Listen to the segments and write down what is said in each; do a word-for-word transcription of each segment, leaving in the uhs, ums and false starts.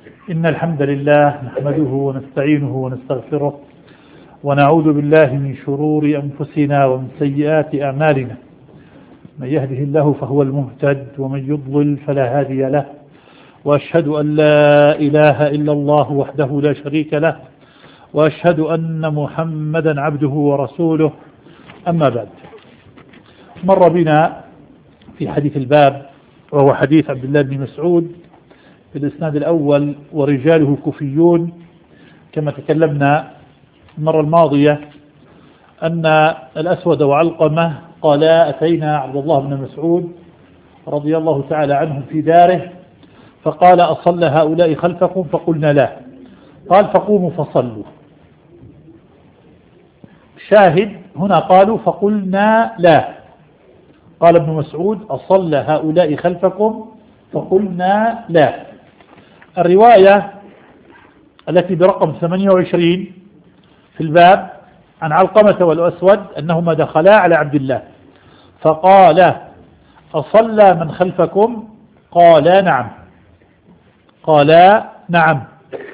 إن الحمد لله نحمده ونستعينه ونستغفره ونعوذ بالله من شرور أنفسنا ومن سيئات أعمالنا. من يهده الله فهو المهتد ومن يضلل فلا هادي له، وأشهد أن لا إله إلا الله وحده لا شريك له، وأشهد أن محمدا عبده ورسوله. أما بعد، مر بنا في حديث الباب وهو حديث عبد الله بن مسعود في الإسناد الأول ورجاله كوفيون، كما تكلمنا المرة الماضية أن الأسود وعلقمة قالا أتينا عبد الله بن مسعود رضي الله تعالى عنه في داره فقال أصلى هؤلاء خلفكم؟ فقلنا لا. قال فقوموا فصلوا. شاهد هنا قالوا فقلنا لا. قال ابن مسعود أصلى هؤلاء خلفكم؟ فقلنا لا. الرواية التي برقم ثمانية وعشرين في الباب عن علقمة والأسود أنهما دخلا على عبد الله فقال أصلى من خلفكم؟ قالا نعم. قالا نعم.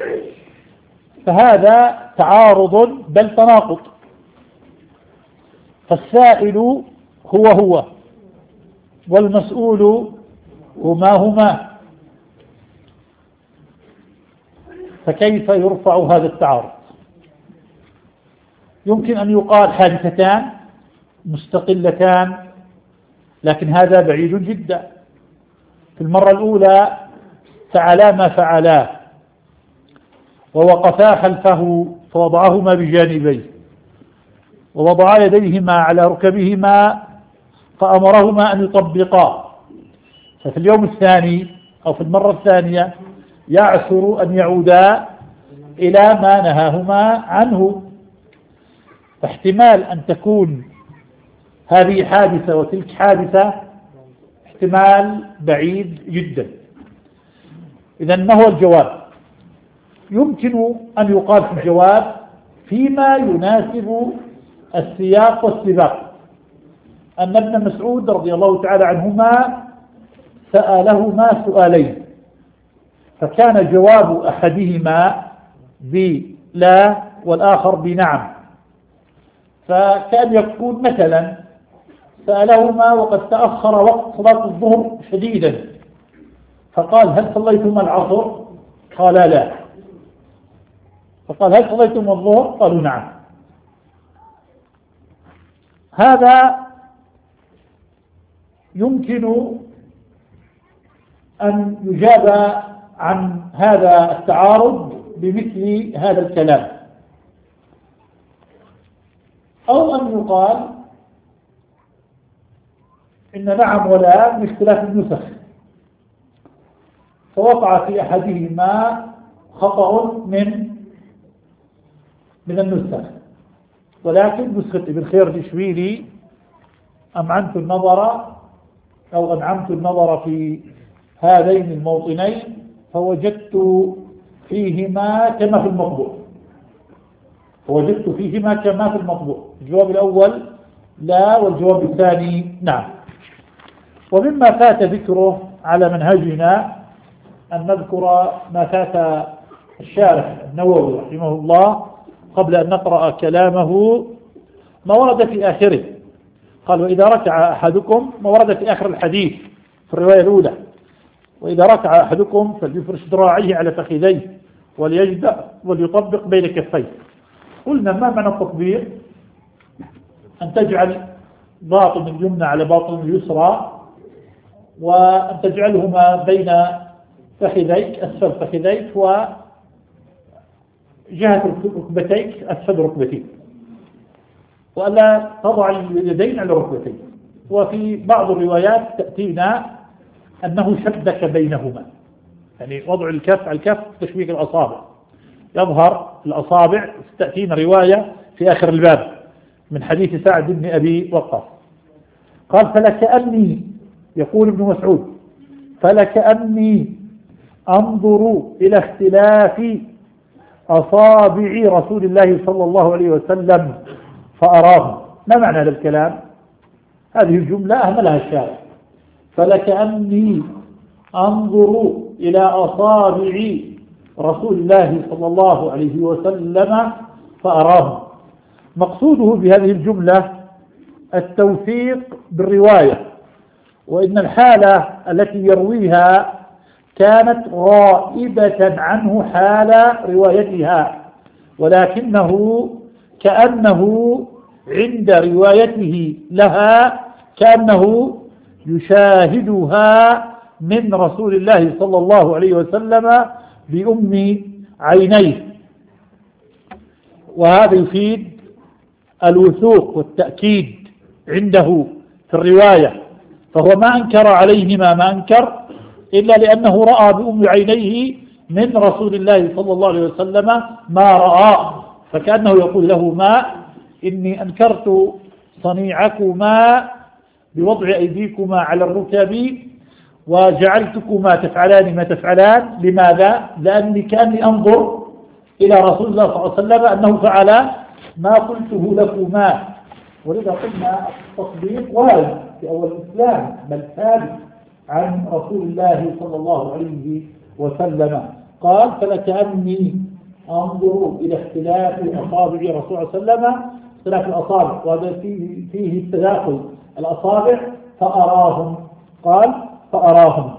فهذا تعارض بل تناقض، فالسائل هو هو والمسؤول هما هما، فكيف يرفع هذا التعارض؟ يمكن أن يقال حادثتان مستقلتان، لكن هذا بعيد جدا. في المرة الأولى فعلا ما فعلا ووقفا خلفه فوضعهما بجانبيه ووضعا يديهما على ركبهما فأمرهما أن يطبقا، ففي اليوم الثاني أو في المرة الثانية يعسر أن يعودا إلى ما نهاهما عنه، فاحتمال أن تكون هذه حادثة وتلك حادثة احتمال بعيد جدا. إذن ما هو الجواب؟ يمكن أن يقال في الجواب فيما يناسب السياق والسباق أن ابن مسعود رضي الله تعالى عنهما سألهما سؤالين، فكان جواب أحدهما بلا والآخر بنعم، فكان يكون مثلا سألهما وقد تأخر وقت صلاة الظهر شديدا فقال هل صليتم العصر؟ قالا لا. فقال هل صليتم الظهر؟ قالوا نعم. هذا يمكن أن يجاب عن هذا التعارض بمثل هذا الكلام، أو أن يقال إن نعم ولا من اختلاف النسخ، فوقع في أحدهما خطأ من من النسخ، ولكن نسخة ابن خير الإشبيلي أمعنت النظر أو أنعمت النظر في هذين الموطنين فوجدت فيهما كما في المطبوع فوجدت فيهما كما في المطبوع الجواب الأول لا والجواب الثاني نعم. ومما فات ذكره على منهجنا أن نذكر ما فات الشارح النووي رحمه الله قبل أن نقرأ كلامه، ما ورد في آخره. قال وإذا ركع أحدكم، ما ورد في آخر الحديث في الرواية الأولى، وإذا ركع أحدكم فليفرش ذراعيه على فخذيه وليجدأ وليطبق بين كفيه. قلنا ما معنى التطبيق؟ أن تجعل باطن اليمنى على باطن اليسرى وأن تجعلهما بين فخذيك أسفل فخذيك وجهة ركبتيك أسفل ركبتيك، وألا تضع اليدين على ركبتيك. وفي بعض الروايات تأتينا أنه شبك بينهما، يعني وضع الكف على الكف تشبيك الأصابع، يظهر الأصابع. تأتينا رواية في آخر الباب من حديث سعد بن أبي وقاص قال فلكأني، يقول ابن مسعود فلكأني أنظر إلى اختلاف أصابع رسول الله صلى الله عليه وسلم فأراه. ما معنى هذا الكلام؟ هذه الجملة أهملها الشارع، فلكأني أنظر إلى أصابع رسول الله صلى الله عليه وسلم فأراهم. مقصوده بهذه الجملة التوثيق بالرواية، وإن الحالة التي يرويها كانت غائبة عنه حال روايتها، ولكنه كأنه عند روايته لها كأنه يشاهدها من رسول الله صلى الله عليه وسلم بأم عينيه، وهذا يفيد الوثوق والتأكيد عنده في الرواية، فهو ما أنكر عليهما ما أنكر إلا لأنه رأى بأم عينيه من رسول الله صلى الله عليه وسلم ما رأى، فكأنه يقول لهما إني أنكرت صنيعكما بوضع أيديكما على الركب وجعلتكما تفعلان ما تفعلان. لماذا؟ لأني كأني أنظر إلى رسول الله صلى الله عليه وسلم أنه فعل ما قلته لكما. ولذا قلنا التطبيق وارد في أول الإسلام بل ثابت عن رسول الله صلى الله عليه وسلم. قال فلكأني أنظر إلى اختلاف أصابع رسول الله صلى الله عليه وسلم، اختلاف الأصابع، وهذا فيه, فيه التداخل الأصابع، فأراهم. قال فأراهم.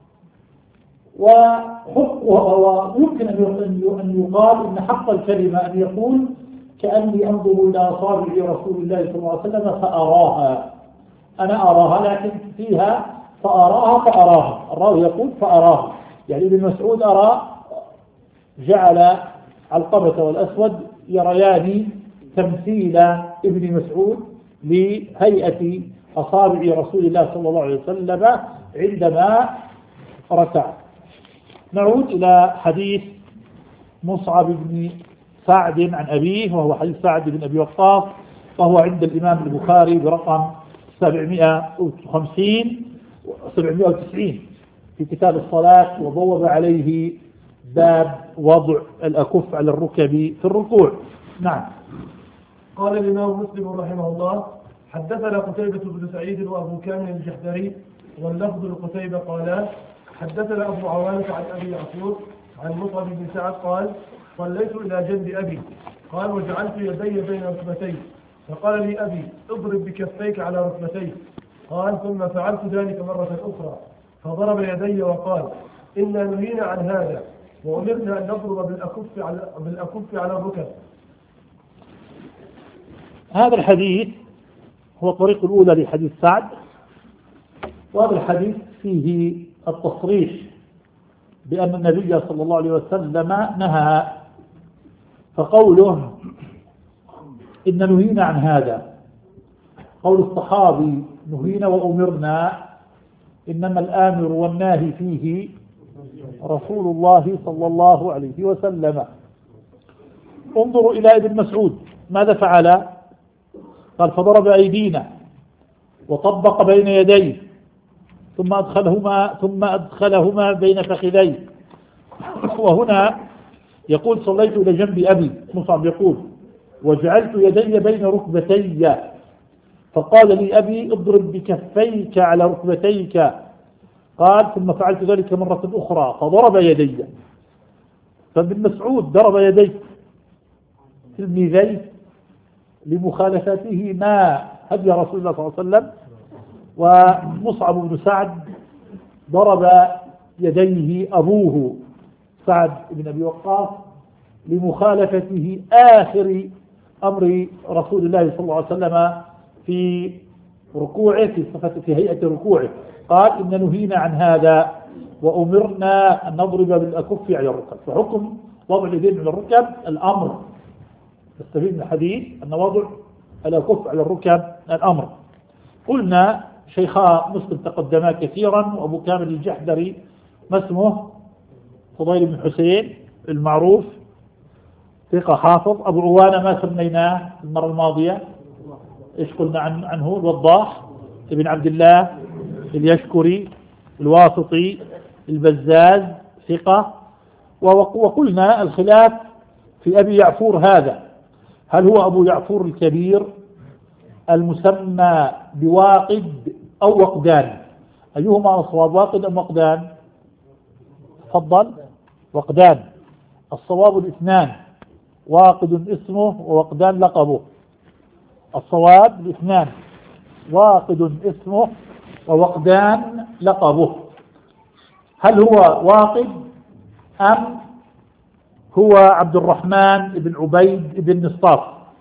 ويمكن أن يقال إن حق الكلمة أن يقول كأني أنظر إلى أصابع رسول الله صلى الله عليه وسلم فأراها، أنا أراها، لكن فيها فأراها فأراها. الراوي يقول فأراها، يعني ابن مسعود أرى، جعل علقمة والأسود يريان تمثيل ابن مسعود لهيئة أصابع رسول الله صلى الله عليه وسلم عندما ركع. نعود إلى حديث مصعب بن سعد عن أبيه، وهو حديث سعد بن أبي وقاص، وهو عند الإمام البخاري برقم سبعمائة وخمسين وسبعمائة وتسعين في كتاب الصلاة، وبوب عليه باب وضع الأكف على الركب في الركوع. نعم. قال الإمام مسلم رحمه الله: حدثنا قتيبة بن سعيد وأبو كامل الجحدري، واللفظ لقتيبة قالا: حدثنا أبو عوانة عن أبي يعقوب عن مصعب بن سعد قال: صليت إلى جنب أبي، قال: وجعلت يدي بين ركبتي، فقال لي أبي: اضرب بكفيك على ركبتي، قال: ثم فعلت ذلك مرة أخرى، فضرب يدي وقال: إنا نهينا عن هذا، وأمرنا أن نضرب بالأكف على, بالأكف على الركب. هذا الحديث هو الطريق الأولى لحديث سعد، وهذا الحديث فيه التصريح بأن النبي صلى الله عليه وسلم نهى، فقوله إن نهينا عن هذا، قول الصحابي نهينا وأمرنا، إنما الآمر والناهي فيه رسول الله صلى الله عليه وسلم. انظروا إلى ابن مسعود ماذا فعل؟ قال: فضرب أيدينا وطبق بين يديه ثم أدخلهما ثم أدخلهما بين فخذيه. وهنا يقول: صليت إلى جنب أبي، مصعب يقول: وجعلت يدي بين ركبتي، فقال لي أبي: اضرب بكفيك على ركبتيك، قال: ثم فعلت ذلك مرة أخرى، فضرب يدي. فابن مسعود ضرب يديه تلميذيه لمخالفته ما هدي رسول الله صلى الله عليه وسلم، ومصعب بن سعد ضرب يديه أبوه سعد بن أبي وقاص لمخالفته آخر أمر رسول الله صلى الله عليه وسلم في ركوعه، في صفة في هيئة ركوعه. قال: إن نهينا عن هذا وأمرنا أن نضرب بالأكف على الركب. فحكم وضع اليدين على الركب الأمر، تستفيد من الحديث أن وضع الأكف على الركب الأمر. قلنا شيخا مسلم تقدما كثيرا، وأبو كامل الجحدري ما اسمه؟ فضيل بن حسين المعروف، ثقة حافظ. أبو عوانة ما سميناه المرة الماضية؟ إيش قلنا عن عنه؟ الوضاح ابن عبد الله اليشكري الواسطي البزاز، ثقة. وقلنا الخلاف في أبي يعفور هذا، هل هو أبو يعفور الكبير المسمى بواقد أو وقدان؟ أيهما أصواب، واقد أم وقدان؟ تفضل. وقدان. الصواب الاثنان، واقد اسمه ووقدان لقبه. الصواب الاثنان، واقد اسمه ووقدان لقبه. هل هو واقد أم هو عبد الرحمن بن عبيد بن نصاف؟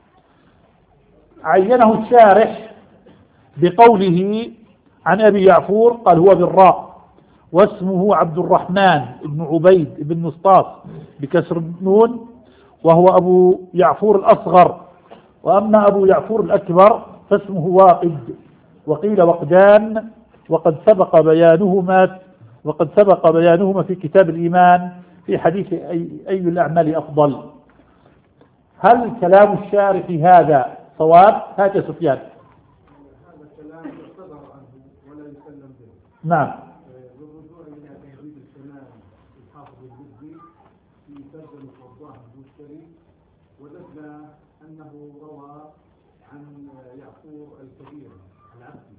عينه الشارح بقوله عن أبي يعفور، قال هو بالراء واسمه عبد الرحمن بن عبيد بن نصاف بكسر النون، وهو أبو يعفور الأصغر. وأما أبو يعفور الأكبر فاسمه واقد، وقيل وقدان، وقد سبق بيانهما وقد سبق بيانهما في كتاب الإيمان في حديث أي, أي الأعمال أفضل. هل كلام الشارح هذا صواب؟ هات يا سفيان. هذا الكلام يصدر عنه ولا يسلم به. نعم. بالرجوع إلى تهذيب الكلام الحافظ المزي في ترجمة وضاح المشتري، وجدنا أنه روى عن يعقوب الكبير العبدي.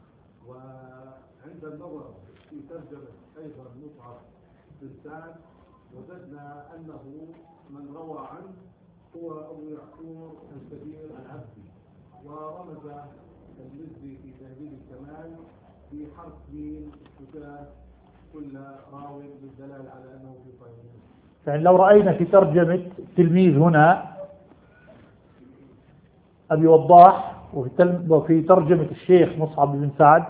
وعند النظر في ترجمة أيضا مصعب بن سعد وجدنا أنه من روى عنه هو أبو يعقوب الكبير العبدي. ورمز المزي في تهذيب الكمال في حرف ميم تجاه كل راو للدلالة على أنه في صحيح. يعني لو رأينا في ترجمة تلميذ هنا أبي وضاح، وفي ترجمة الشيخ مصعب بن سعد،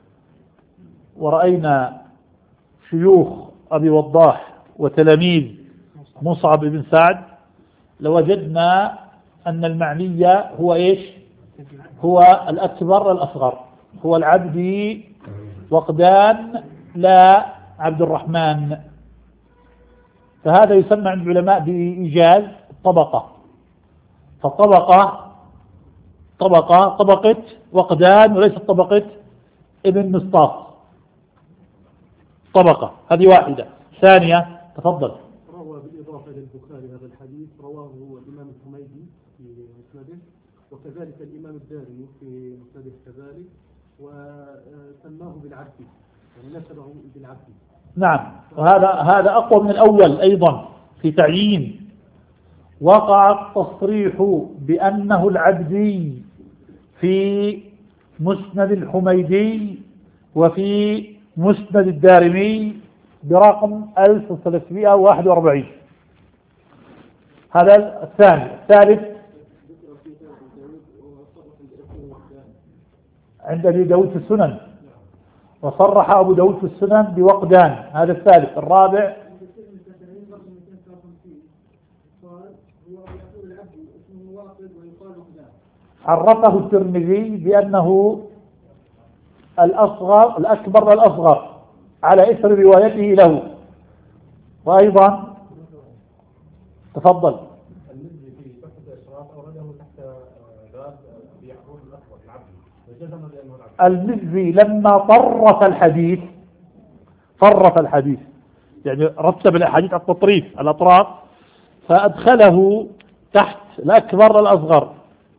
ورأينا شيوخ أبي وضاح وتلاميذ مصعب بن سعد، لوجدنا أن المعنية هو إيش؟ هو الأكبر الأصغر، هو العبدي وقدان لا عبد الرحمن. فهذا يسمى عند العلماء بإيجاز الطبقة. فالطبقة طبقة طبقة وقدان وليس طبقة ابن نصاف. طبقة هذه واحدة. ثانية، تفضل. روى بالإضافة للبخاري هذا الحديث، رواه هو الإمام الحميدي في مسنده، وكذلك الإمام الدارمي في مسنده كذلك، وسماه بالعبد، يعني نسبه بالعبد. نعم، وهذا هذا أقوى من الأول أيضا في تعيين. وقع التصريح بأنه العبدي في مسند الحميدي وفي مسند الدارمي برقم ألف وثلاثمائة وواحد وأربعين. هذا الثاني. الثالث عند أبي داود في السنن، وصرح أبو داود في السنن بوقدان. هذا الثالث. الرابع عرفه الترمذي بأنه الأصغر الأكبر الأصغر على إثر روايته له. وأيضا تفضل. المزي في تحت الإشراف أورده تحت باب يعقوب الأكبر العبدي، وجزم بأنه العبدي. المزي لما طرف الحديث طرف الحديث يعني رتب الأحاديث على التطريف الأطراف، فأدخله تحت الأكبر الأصغر.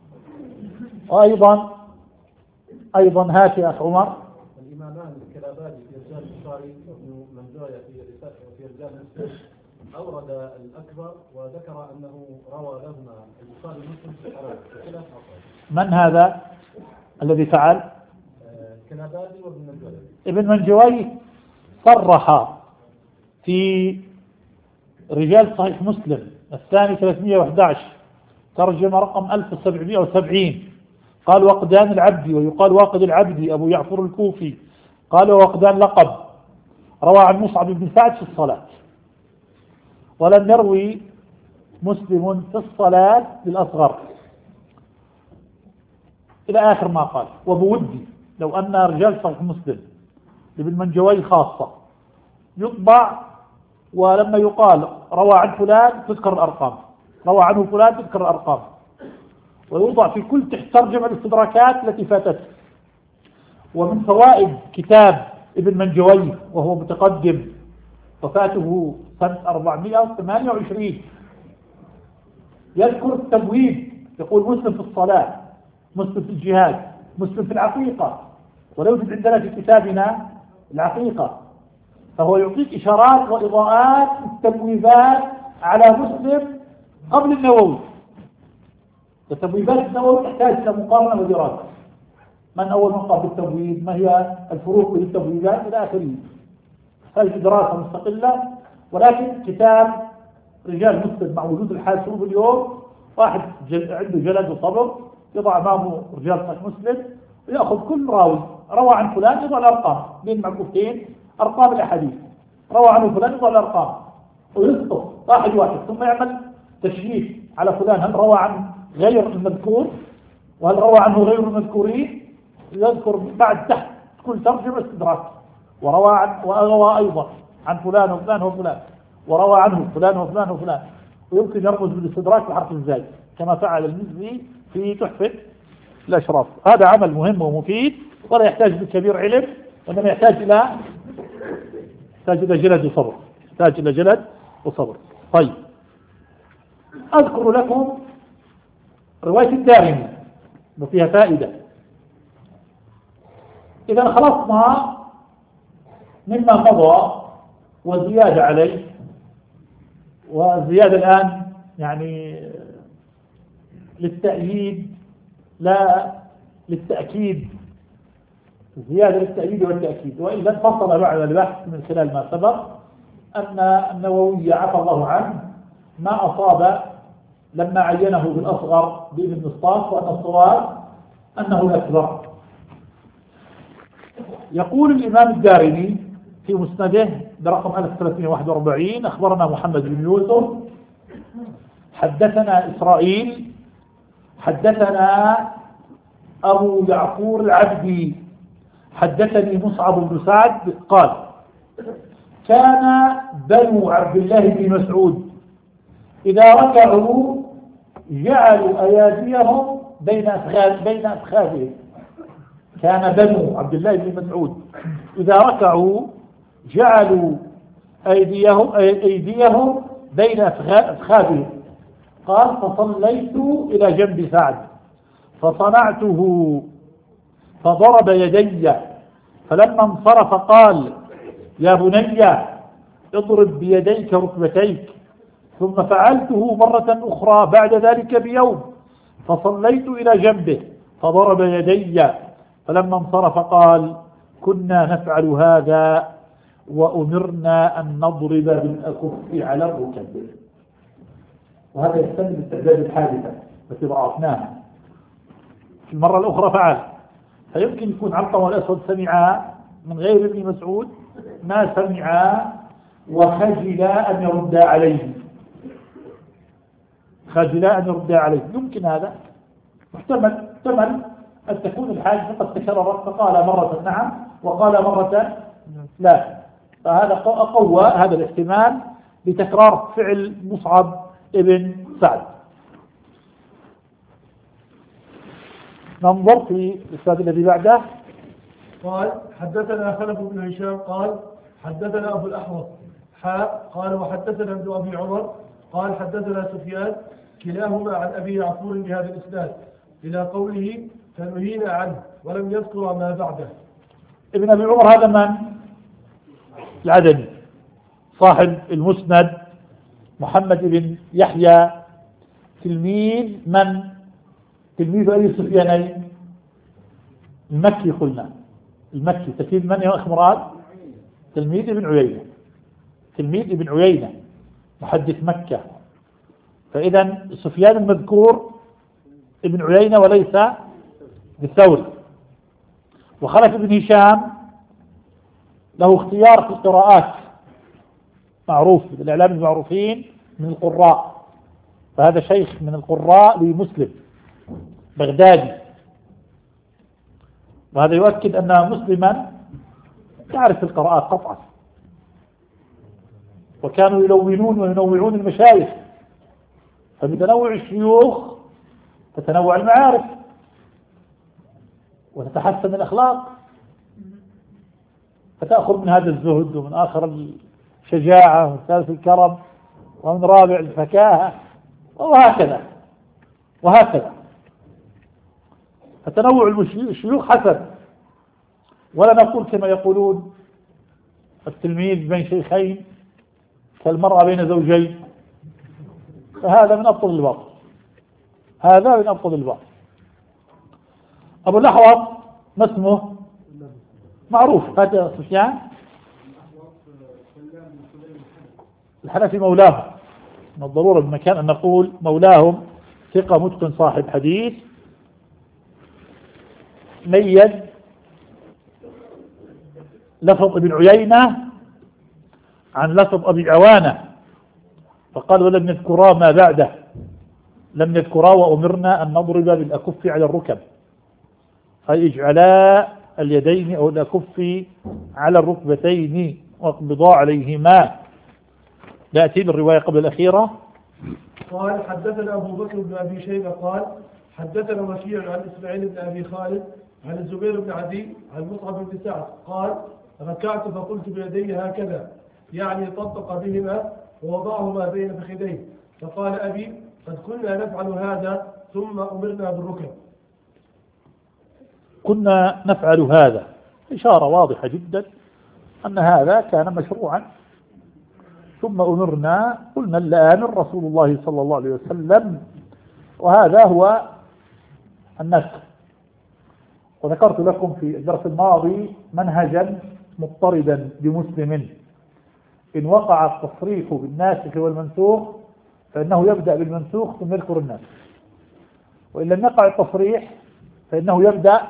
وأيضا أيضا هات يا أخ عمر. الإمامان الكلابادي في رجال البخاري وابن منجاية في في رجال مسلم أورد الأكبر، وذكر أنه روى لهما البخاري ومسلم في خلاف أصل. من هذا الذي فعل؟ الكلابادي وابن منجاية. ابن منجوي صرح في رجال صحيح مسلم الثاني ثلاثمائة وأحد عشر ترجمة رقم ألف وسبعمائة وسبعين، قال وقدان العبدي، ويقال واقد العبدي أبو يعفر الكوفي، قال وقدان لقب. روى عن مصعب بن سعد في الصلاة، ولم يروي مسلم في الصلاة بالأصغر إلى آخر ما قال. وبودي لو أن رجال صحيح مسلم لابن منجوي خاصة يطبع، ولما يقال روى عن فلان تذكر الأرقام، روى عنه فلان تذكر الأرقام، ويوضع في كل تحت ترجمة الاستدراكات التي فاتت. ومن فوائد كتاب ابن منجوي وهو متقدم، وفاته سنة أربعمائة وثمانية وعشرين، يذكر التبويب، يقول مسلم في الصلاة، مسلم في الجهاد، مسلم في العقيقة، ولا يوجد عندنا في كتابنا العقيقة. فهو يعطيك إشارات وإضاءات التبويبات على مسلم قبل النووي. التبويبات النووي تحتاج إلى مقارنة ودراسة، من أول من قام بالتبويب، ما هي الفروق بين التبويبات إلى آخره، تحتاج دراسة مستقلة. ولكن كتاب رجال مسلم مع وجود الحاسوب اليوم، واحد جل عنده جلد وصبر يضع أمامه رجال صحيح مسلم ويأخذ كل راوي روى عن فلان يضع الأرقام بين معكوفتين، أرقام الأحاديث، روى عنه فلان يضع الأرقام ويسقط واحد واحد، ثم يعمل تشريف على فلان هل روى عن غير المذكور وهل روى عنه غير المذكورين، يذكر بعد تحت كل ترجمة استدراك، وروى عن وروى أيضا عن فلان وفلان وفلان، وروى عنه فلان وفلان وفلان، ويمكن يرمز بالاستدراك بحرف الزاي كما فعل المزي في تحفة الأشراف. هذا عمل مهم ومفيد ولا يحتاج لكبير علم، وإنما يحتاج إلى يحتاج إلى جلد وصبر، يحتاج إلى جلد وصبر. طيب، أذكر لكم رواية الدارمي وفيها فائدة. إذا خلصنا مما مضى وزيادة عليه، والزيادة الآن يعني للتأييد لا للتأكيد، زيادة للتأييد والتأكيد. وإذا فصل بعد البحث من خلال ما سبق أن النووي عفى الله عنه ما أصاب لما عينه بالأصغر بابن النصاص، وأن الصواب أنه الأكبر. يقول الإمام الدارمي في مسنده برقم ألف وثلاثمائة وواحد وأربعين: أخبرنا محمد بن يوسف حدثنا إسرائيل حدثنا أبو يعقور العبدي حدثني مصعب بن سعد قال: كان بنو عبد الله بن مسعود إذا ركعوا جعلوا أياديهم بين أفخاذ بين أفخاذهم. كان بنو عبد الله بن مسعود إذا ركعوا جعلوا أيديهم أيديهم بين أفخاذهم. قال: فصليت إلى جنب سعد فصنعته فضرب يدي، فلما انصرف قال: يا بني اضرب بيديك ركبتيك. ثم فعلته مرة أخرى بعد ذلك بيوم فصليت إلى جنبه فضرب يدي، فلما انصرف قال: كنا نفعل هذا وأمرنا أن نضرب بالأكف على الركب. وهذا يستند باستعداد الحادثة التي ضعفناها. في المرة الأخرى فعل، فيمكن يكون علقمة الأسود سمعا من غير ابن مسعود ما سمعا وخجلا أن يردا عليه، خجلا أن يردا عليه. يمكن هذا محتمل، محتمل أن تكون الحادثة قد تكررت فقال مرة نعم وقال مرة لا، فهذا قوى هذا الاحتمال بتكرار فعل مصعب ابن سعد. ننظر في الأستاذ الذي بعده. قال: حدثنا خلف بن هشام قال: حدثنا أبو الأحوص حاء قال: وحدثنا ابن أبي عمر قال: حدثنا سفيان كلاهما عن أبي يعقور بهذا الإسناد إلى قوله: فنهينا عنه، ولم يذكر ما بعده. ابن أبي عمر هذا من؟ العدني صاحب المسند، محمد بن يحيى، تلميذ من؟ تلميذ أي سفيانين؟ المكي قلنا، المكي. تلميذ من يا أخ مراد؟ تلميذ ابن عيينة، تلميذ ابن عيينة محدث مكة. فإذا سفيان المذكور ابن عيينة وليس بالثوري. وخلف ابن هشام له اختيار في القراءات، معروف بالإعلام المعروفين من القراء، فهذا شيخ من القراء لمسلم بغدادي، وهذا يؤكد أن مسلما يعرف القراءات قطعا، وكانوا يلونون وينوعون المشايخ، فبتنوع الشيوخ تتنوع المعارف وتتحسن الأخلاق، فتأخذ من هذا الزهد ومن آخر الشجاعة ومن ثالث الكرم ومن رابع الفكاهة وهكذا وهكذا. فتنوع الشيوخ حسن، ولا نقول كما يقولون التلميذ بين شيخين كالمرأة بين زوجين، فهذا من أبطل الباطل، هذا من أبطل الباطل. أبو الأحوص ما اسمه؟ معروف. هذا سفيان الحنفي مولاهم، من الضرورة بمكان أن نقول مولاهم، ثقة متقن صاحب حديث، ميز لفظ ابن عيينة عن لفظ أبي عوانة، فقال ولم يذكرا ما بعده، لم يذكرا وأمرنا أن نضرب بالأكف على الركب، أي اجعلا اليدين أو الأكف على الركبتين واقبضا عليهما. نأتي بالرواية قبل الأخيرة. قال حدثنا أبو بكر بن أبي شيبة قال حدثنا وكيع عن إسماعيل بن أبي خالد عن الزبير بن عدي عن مصعب بن سعد قال ركعت فقلت بيدي هكذا، يعني طبق بهما ووضعهما بين فخذيه، فقال أبي قد كنا نفعل هذا ثم أمرنا بالركب. كنا نفعل هذا، إشارة واضحة جدا أن هذا كان مشروعا، ثم أمرنا، قلنا الآن رسول الله صلى الله عليه وسلم، وهذا هو النسخ. وذكرت لكم في الدرس الماضي منهجا مضطردا بمسلم، إن وقع التصريح بالناسخ والمنسوخ فإنه يبدأ بالمنسوخ ثم يذكر الناسخ، وإن لم يقع التصريح فإنه يبدأ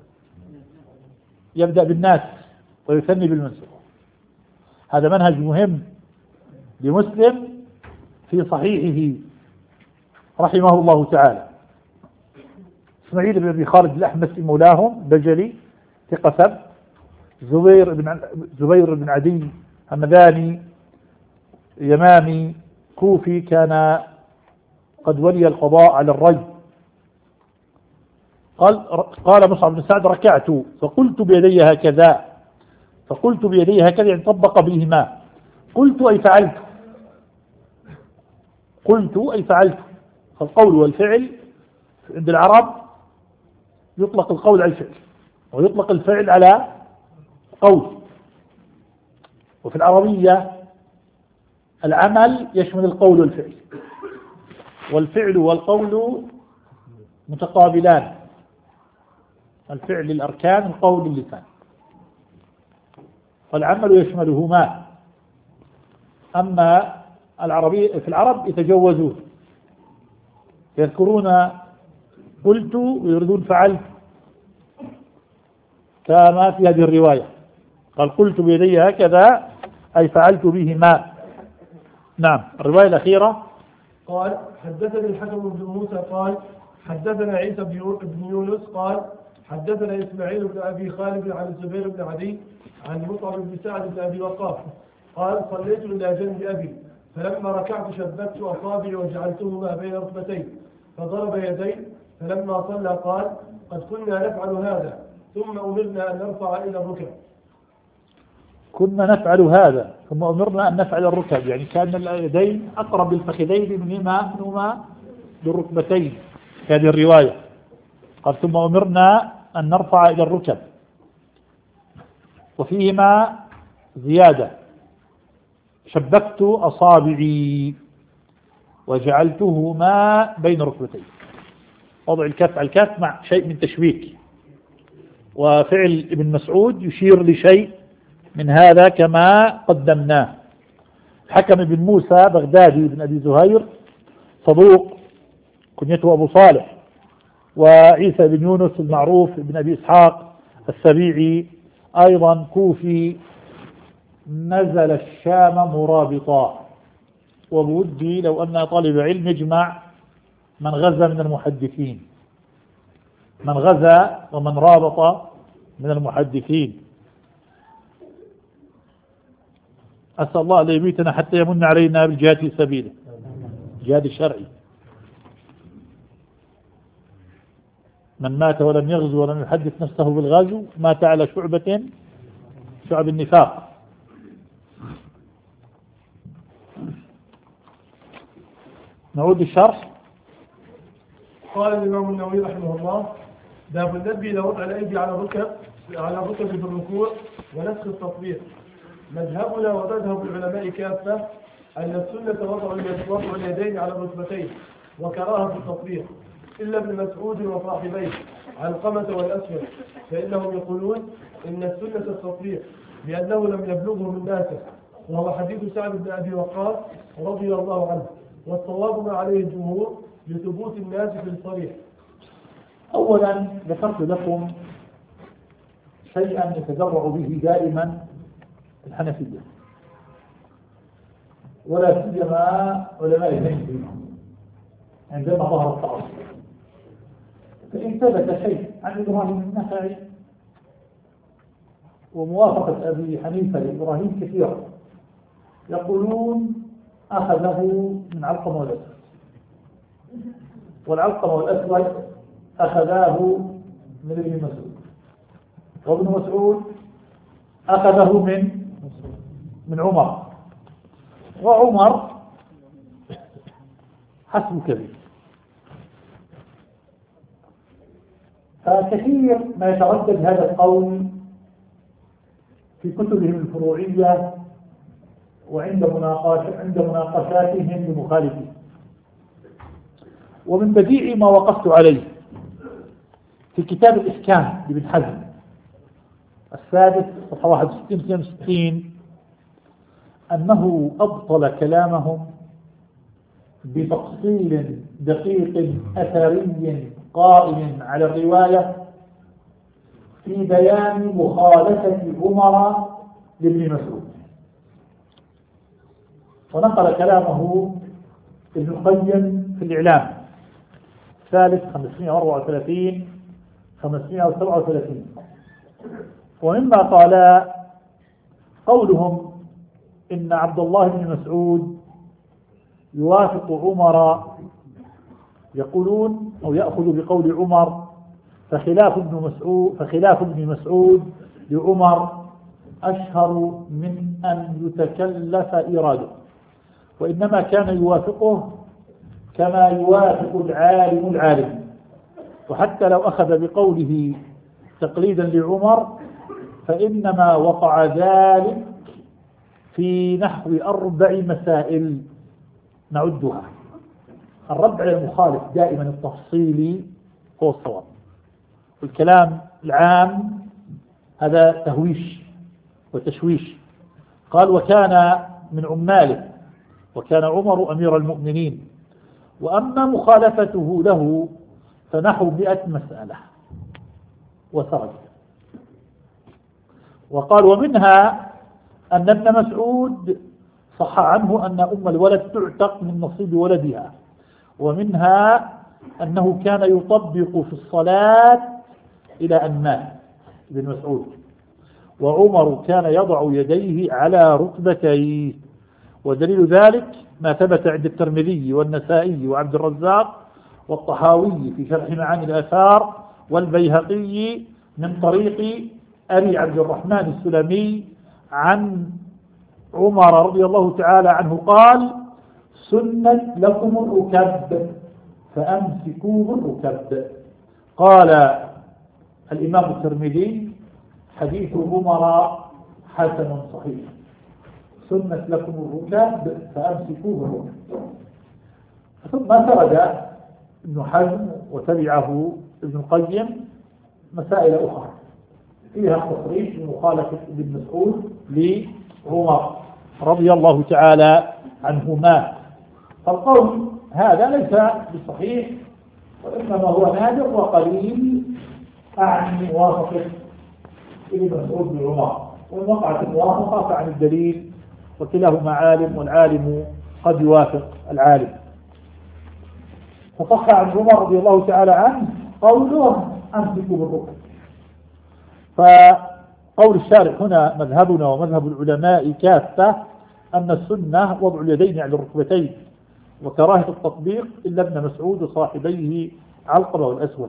يبدأ بالناسخ ويثني بالمنسوخ. هذا منهج مهم لمسلم في صحيحه رحمه الله تعالى. إسماعيل بن أبي خالد الأحمسي مولاهم بجلي ثقة ثبت، زبير بن زبير بن عدي همداني يمامي كوفي، كان قد ولي القضاء على الرجل. قال قال مصعب بن سعد ركعت فقلت بيدي هكذا، فقلت بيدي هكذا يعني طبق بهما، قلت أي فعلت، قلت أي فعلت. فالقول والفعل عند العرب يطلق القول على الفعل ويطلق الفعل على قول، وفي العربية العمل يشمل القول والفعل، والفعل والقول متقابلان، الفعل الأركان القول اللسان، والعمل يشملهما. أما العربي في العرب يتجوزون، يذكرون قلت ويريدون فعلت، كما في هذه الرواية قال قلت بيدي هكذا أي فعلت بهما. نعم. الرواية الأخيرة قال حدثني الحكم بن موسى قال حدثنا عيسى بن يونس قال حدثنا إسماعيل بن أبي خالد عن الزبير بن عدي عن مصعب بن سعد بن أبي وقاص قال صليت إلى جنب أبي، فلما ركعت شبكت أصابعي وجعلتهما بين ركبتي، فضرب يدي، فلما صلى قال قد كنا نفعل هذا ثم أمرنا أن نرفع إلى الركب. كنا نفعل هذا ثم أمرنا أن نفعل الركب، يعني كان اليدين أقرب للفخذين منهما منهما للركبتين في هذه الرواية. قال ثم أمرنا أن نرفع إلى الركب، وفيهما زيادة شبكت أصابعي وجعلتهما بين ركبتي، وضع الكف على الكف مع شيء من تشبيك، وفعل ابن مسعود يشير لشيء من هذا كما قدمناه. حكم بن موسى بغدادي بن أبي زهير صدوق كنيته أبو صالح، وعيسى بن يونس المعروف بن أبي إسحاق السبيعي أيضا كوفي، نزل الشام مرابطا. وبودي لو أن طالب علم يجمع من غزا من المحدثين، من غزا ومن رابط من المحدثين. أسأل الله أن يميتنا حتى يمن علينا بالجهاد في سبيله، الجهاد الشرعي. من مات ولم يغزو ولم يحدث نفسه بالغزو مات على شعبة شعب النفاق. نعود الشرح. قال الإمام النووي رحمه الله باب الندب إلى وضع الأيدي على الركب على الركب في الركوع ونسخ التطبيق. مذهبنا ومذهب العلماء كافة أن السنة وضع اليدين على الركبتين وكراهة التصريح إلا ابن مسعود وصاحبيه علقمة والأسود، فإنهم يقولون إن السنة التصريح لأنه لم يبلغه من ناسه، وهو حديث سعد بن أبي وقاص رضي الله عنه، والصواب ما عليه الجمهور لثبوت الناس في الصريح. أولا ذكرت لكم شيئا يتذرع به دائما الحنفية، ولا سيما علماء الهند عندما ظهر التعصب. فإن ثبت شيء عن إبراهيم النخعي وموافقة أبي حنيفة لإبراهيم كثيرا، يقولون أخذه من علقمة والأسود، والعلقمة والأسود أخذاه من ابن مسعود، وابن مسعود أخذه من من عمر، وعمر حسب كبير. فكثير ما يتردد هذا القول في كتبهم الفروعية وعند مناقشة عند مناقشاتهم لمخالفين. ومن بديع ما وقفت عليه في كتاب الإحكام لابن حزم السادس صفحة واحد وستين اثنين وستين أنه أبطل كلامهم بتفصيل دقيق أثري قائم على الرواية في بيان مخالفة عمر لابن مسعود، ونقل كلامه ابن القيم في الإعلام ثالث خمسمائة وأربعة وثلاثين خمسمائة وسبعة وثلاثين. ومما قال قولهم إن عبد الله بن مسعود يوافق عمر، يقولون أو يأخذ بقول عمر، فخلاف ابن مسعود فخلاف ابن مسعود لعمر أشهر من أن يتكلف إراده، وإنما كان يوافقه كما يوافق العالم العالم. وحتى لو أخذ بقوله تقليدا لعمر فإنما وقع ذلك في نحو أربع مسائل نعدها. الربع المخالف دائما التفصيلي هو الصواب، والكلام العام هذا تهويش وتشويش. قال وكان من عماله، وكان عمر أمير المؤمنين، وأما مخالفته له فنحو مئة مسألة وسرد. وقال ومنها أن ابن مسعود صح عنه أن أم الولد تعتق من نصيب ولدها، ومنها أنه كان يطبق في الصلاة إلى أن مات ابن مسعود، وعمر كان يضع يديه على ركبتيه. ودليل ذلك ما ثبت عند الترمذي والنسائي وعبد الرزاق والطحاوي في شرح معاني الآثار والبيهقي من طريق أبي عبد الرحمن السلمي عن عمر رضي الله تعالى عنه قال سنت لكم الركب فأمسكوا الركب. قال الإمام الترمذي حديث عمر حسن صحيح، سنت لكم الركب فأمسكوه الركب. ثم سرد ابن حزم وتبعه ابن القيم مسائل أخرى فيها التصريح بمخالفة ابن مسعود لعمر رضي الله تعالى عنهما. فالقول هذا ليس بصحيح، وإنما هو نادر وقليل عن موافقة ابن مسعود لعمر، وإن وقعت الموافقة فعن الدليل، وكلاهما عالم والعالم قد يوافق العالم. فصح عن عمر رضي الله تعالى عنه قوله أمسكوا بالركب. فقول الشارع هنا مذهبنا ومذهب العلماء كافة أن السنة وضع اليدين على الركبتين، وكراهة التطبيق إلا ابن مسعود وصاحبيه علقمة والأسود.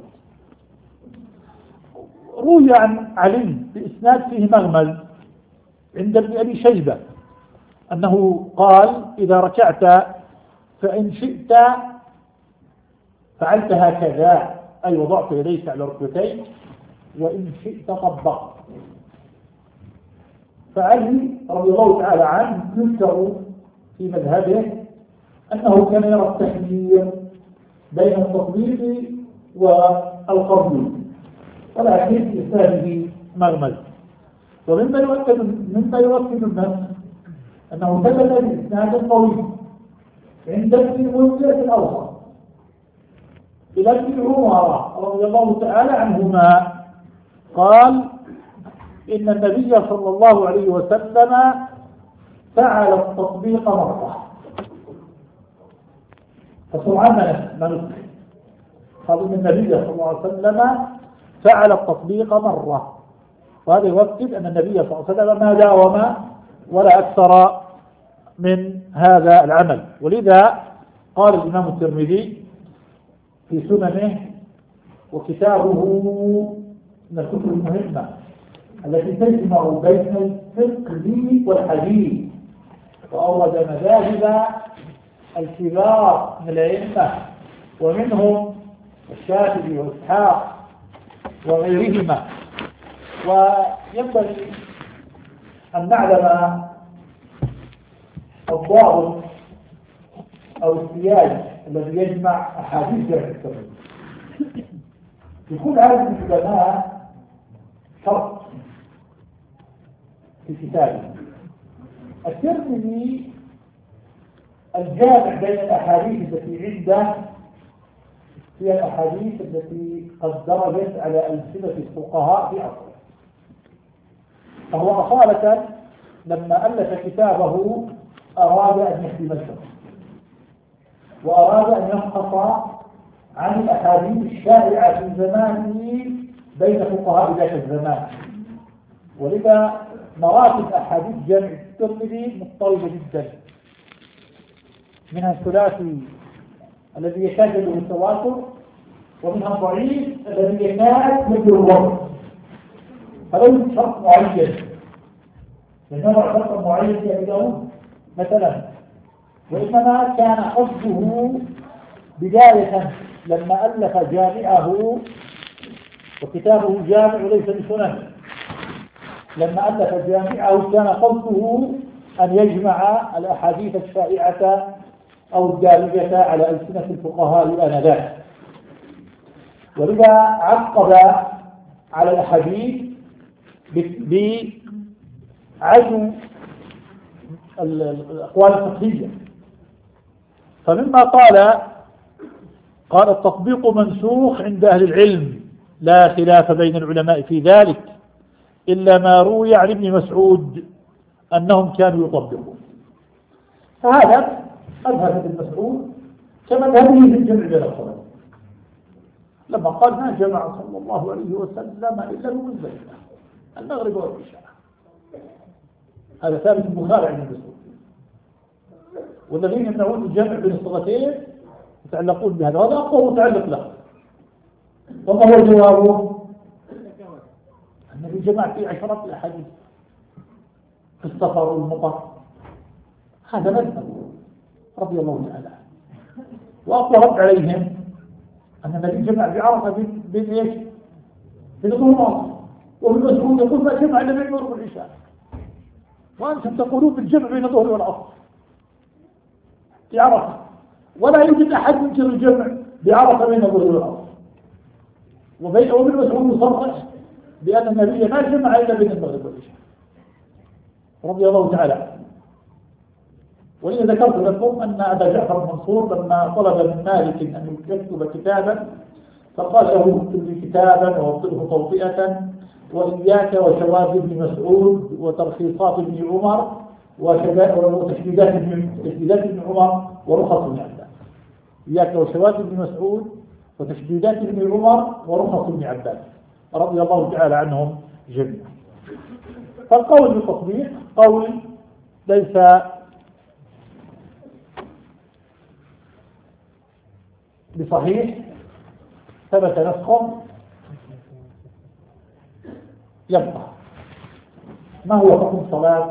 روي عن علي بإسناد فيه مغمز عند ابن أبي شيبة أنه قال إذا ركعت فإن شئت فعلت هكذا، أي وضعت يديك على ركبتيك، وإن شئت طبقت. فعلي رضي الله تعالى عنه يذكر في مذهبه أنه كان يرى التحذير بين التطبيق والقبول، ولكن في إسناده مغمز. ومما يؤكد مما يؤكد النص أنه ثبت بإسناد قوي عند ابن المنذر الأوسط إلى ابن عمر رضي الله تعالى عنهما قال إن النبي صلى الله عليه وسلم فعل التطبيق مرة. فسرعان ما نذكر قال إن النبي صلى الله عليه وسلم فعل التطبيق مرة، وهذا يؤكد أن النبي صلى الله عليه وسلم ما داوم ولا أكثر من هذا العمل. ولذا قال الإمام الترمذي في سننه وكتابه من الكتب المهمة التي تجمع بين الفقه والحديث، وأورد مذاهب الكبار من الأئمة ومنهم الشافعي وإسحاق وغيرهما. وينبغي أن نعلم الضابط أو السياج الذي يجمع أحاديث جمع الترمذي. يكون هذا العلماء شرط في كتابه. الترمذي الجامع بين الأحاديث التي عنده هي الأحاديث التي قد درجت على ألسنة الفقهاء في عصره. فهو أصالة لما ألف كتابه أراد أن يخدم الفقه، وأراد أن ينقص عن الأحاديث الشائعة في زمانه بين فقهاء ذاك الزمان. ولذا مراتب أحاديث جامع الترمذي مضطربة جدا، منها الثلاثي الذي يكاد له التواتر، ومنها الضعيف الذي يكاد له الوضع. فلو شرط معين لنوع شرط معين في أبي داود مثلا، وإنما كان قصده بداية لما ألف جامعه، وكتابه جامع ليس بسنن، لما ألف جامعه كان قصده أن يجمع الأحاديث الشائعة أو الدارجة على ألسنة الفقهاء آنذاك. ولذا عقب على الأحاديث بعزو الأقوال الفقهية. فمما قال قال التطبيق منسوخ عند أهل العلم، لا خلاف بين العلماء في ذلك، إلا ما روي عن ابن مسعود أنهم كانوا يطبقون. فهذا مذهب ابن مسعود كمذهبه في الجمع بين الصلاه، لما قال ما جمع صلى الله عليه وسلم إلا المزدلفة المغرب والعشاء. هذا ثابت البخاري عن ابن مسعود. والذين يمنعون الجمع بين الصلاتين يتعلقون بهذا، هذا أقوى متعلق له. وما هو جوابه؟ النبي جمع في عشرات الأحاديث في السفر والمطر. هذا مذهب رضي الله تعالى. وأقوى رد عليهم أن النبي جمع بعرفة بين بين إيش؟ بين الظهر وابن مسعود يقول ما جمع إلا بين المغرب والعشاء، وأنتم تقولون بالجمع بين الظهر والعصر في عرفة، ولا يوجد أحد ينكر الجمع بعرفة بين الظهر والعصر. وبين وابن مسعود يصرح بأن النبي ما جمع إلا بين المغرب والعشاء رضي الله تعالى عنه. وإذا ذكرت لكم أن أبا جعفر المنصور لما طلب من مالك أن يكتب كتابا فقال له اكتب لي كتابا ووصله توطئة، وإياك وشواذ ابن مسعود وترخيصات ابن عمر وتشديدات ابن عمر ورخص ابن عباس. إياك وشواذ ابن مسعود وتشديدات ابن عمر ورخص ابن عباس رضي الله تعالى عنهم جميعا. فالقول بالتطبيق قول ليس بصحيح، ثبت نسخه. يبقى ما هو حكم صلاة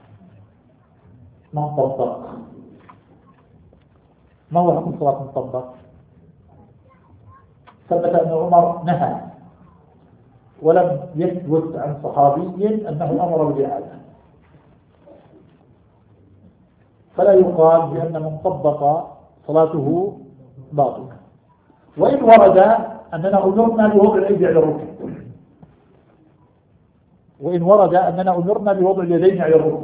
من طبق؟ ما هو حكم صلاة من طبق؟ ثبت أن عمر نهى، ولم يثبت عن صحابي أنه أمر بالإعادة. فلا يقال بأن من طبق صلاته باطلة. وإن ورد أننا أمرنا بوضع الأيدي على الركب وإن ورد أننا أمرنا بوضع اليدين على الركب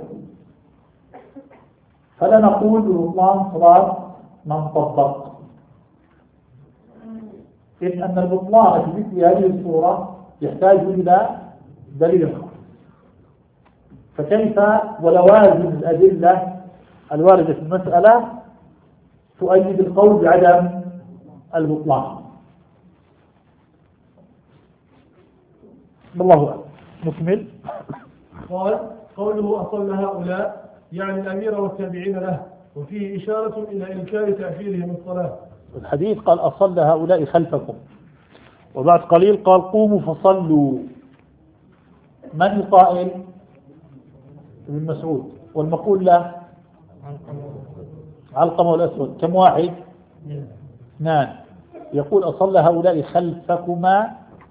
فلا نقول ببطلان صلاة من طبق، إن أن البطلان في مثل هذه الصورة يحتاج إلى دليل خاص. فكيف ولوازم الأدلة الواردة في المسألة تؤيد القول بعدم البطلان؟ بالله أعلم. نكمل. قال قوله أصل هؤلاء يعني الأمير والتابعين له، وفيه إشارة إلى إنكار تأخيرهم الصلاة. الحديث قال أصل هؤلاء خلفكم، وبعد قليل قال قوموا فصلوا. من القائل؟ ابن مسعود. والمقول له علقمة والأسود. كم واحد؟ اثنان. يقول أصل هؤلاء خلفكما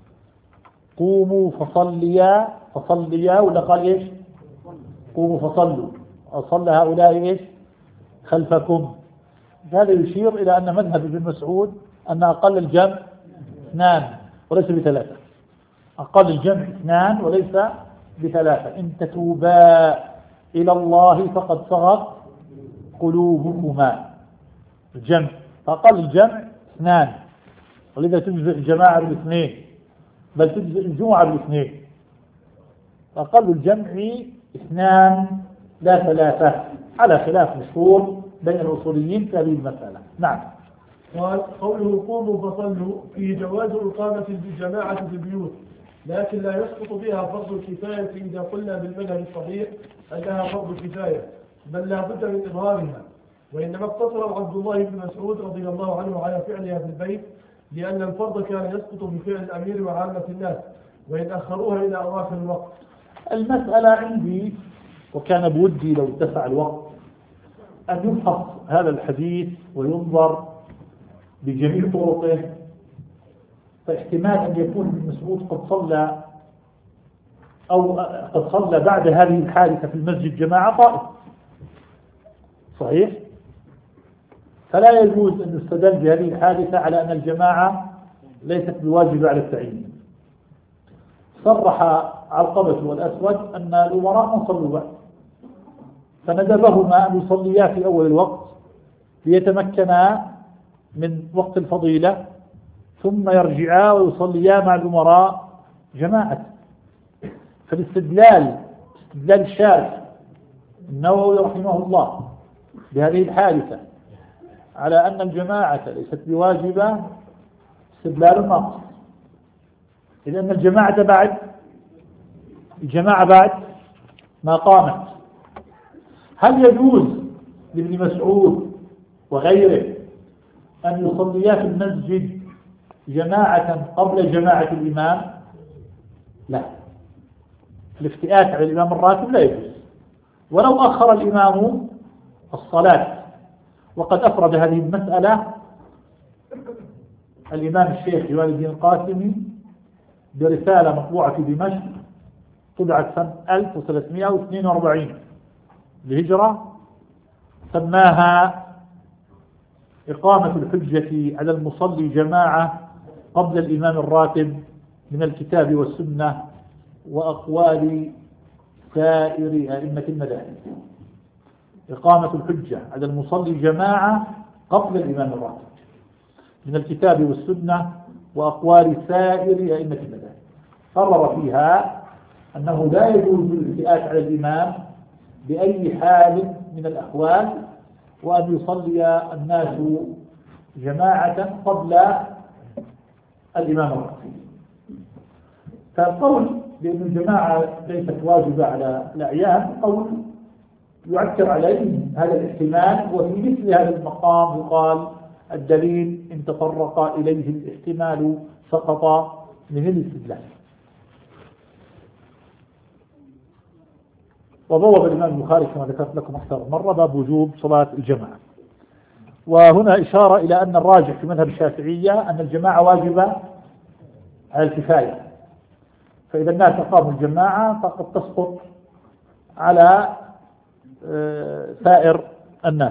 قوموا فصليا. فصليا ولا قال إيش؟ قوموا فصلوا. أصل هؤلاء إيش؟ خلفكم. هذا يشير إلى أن مذهب ابن مسعود أن أقل الجمع اثنان وليس بثلاثة. أقل الجمع اثنان وليس بثلاثة. إن تتوبا إلى الله فقد صغت قلوبكما. الجمع فأقل الجمع اثنان، ولذا تجزئ الجماعة بالاثنين، بل تجزئ الجمعة بالاثنين. فأقل الجمع اثنان لا ثلاثة، على خلاف مشهور بين الأصوليين في هذه المسألة. نعم. قال قوله قوموا فصلوا فيه جواز إقامة الجماعة في البيوت، لكن لا يسقط بها فرض الكفاية إذا قلنا بالمذهب الصحيح أنها فرض كفاية، بل لا بد من إظهارها. وإنما اقتصر عبد الله بن مسعود رضي الله عنه على فعلها في البيت، لأن الفرض كان يسقط بفعل الأمير وعامة الناس، وإن أخروها إلى أواخر الوقت. المسألة عندي، وكان بودي لو اتسع الوقت أن يفحص هذا الحديث وينظر بجميع طرقه. فاحتمال أن يكون ابن مسعود قد صلى أو قد صلى بعد هذه الحادثة في المسجد جماعة طائف، صحيح؟ فلا يجوز أن يستدل بهذه الحادثة على أن الجماعة ليست بواجبة على التعيين. صرح علقمة والأسود أن الأمراء من صلوا بعد، فندبهما أن يصليا في أول الوقت ليتمكنا من وقت الفضيلة، ثم يرجعا ويصليا مع الأمراء جماعة. فالاستدلال استدلال الشارع النووي رحمه الله بهذه الحادثة على أن الجماعة ليست بواجبة استدلال ناقص، إذ أن الجماعة بعد الجماعة بعد ما قامت. هل يجوز لابن مسعود وغيره أن يصليا في المسجد جماعة قبل جماعة الإمام؟ لا. الافتئات على الإمام الراتب لا يجوز، ولو أخر الإمام الصلاة. وقد أفرد هذه المسألة الإمام الشيخ جمال الدين القاسمي برسالة مطبوعة في دمشق طبعت سنة ألف وثلاثمائة واثنين وأربعين للهجرة، سماها إقامة الحجة على المصلي جماعة قبل الإمام الراتب من الكتاب والسنة وأقوال سائر أئمة المذاهب. إقامة الحجة على المصلي جماعة قبل الإمام الراتب من الكتاب والسنة وأقوال سائر أئمة المذاهب. قرر فيها أنه لا يجوز الافتئات على الإمام بأي حال من الأحوال، وأن يصلي الناس جماعة قبل الإمام الراتب. فالقول بأن الجماعة ليست واجبة على الأعيان قول يعكر عليه هذا الاحتمال، وفي مثل هذا المقام يقال الدليل إن تطرق إليه الاحتمال سقط من الاستدلال. وبوب الإمام البخاري كما ذكرت لكم أكثر مرة باب وجوب صلاة الجماعة. وهنا إشارة إلى أن الراجح في مذهب الشافعية أن الجماعة واجبة على الكفاية، فإذا الناس أقاموا الجماعة فقد تسقط على سائر الناس.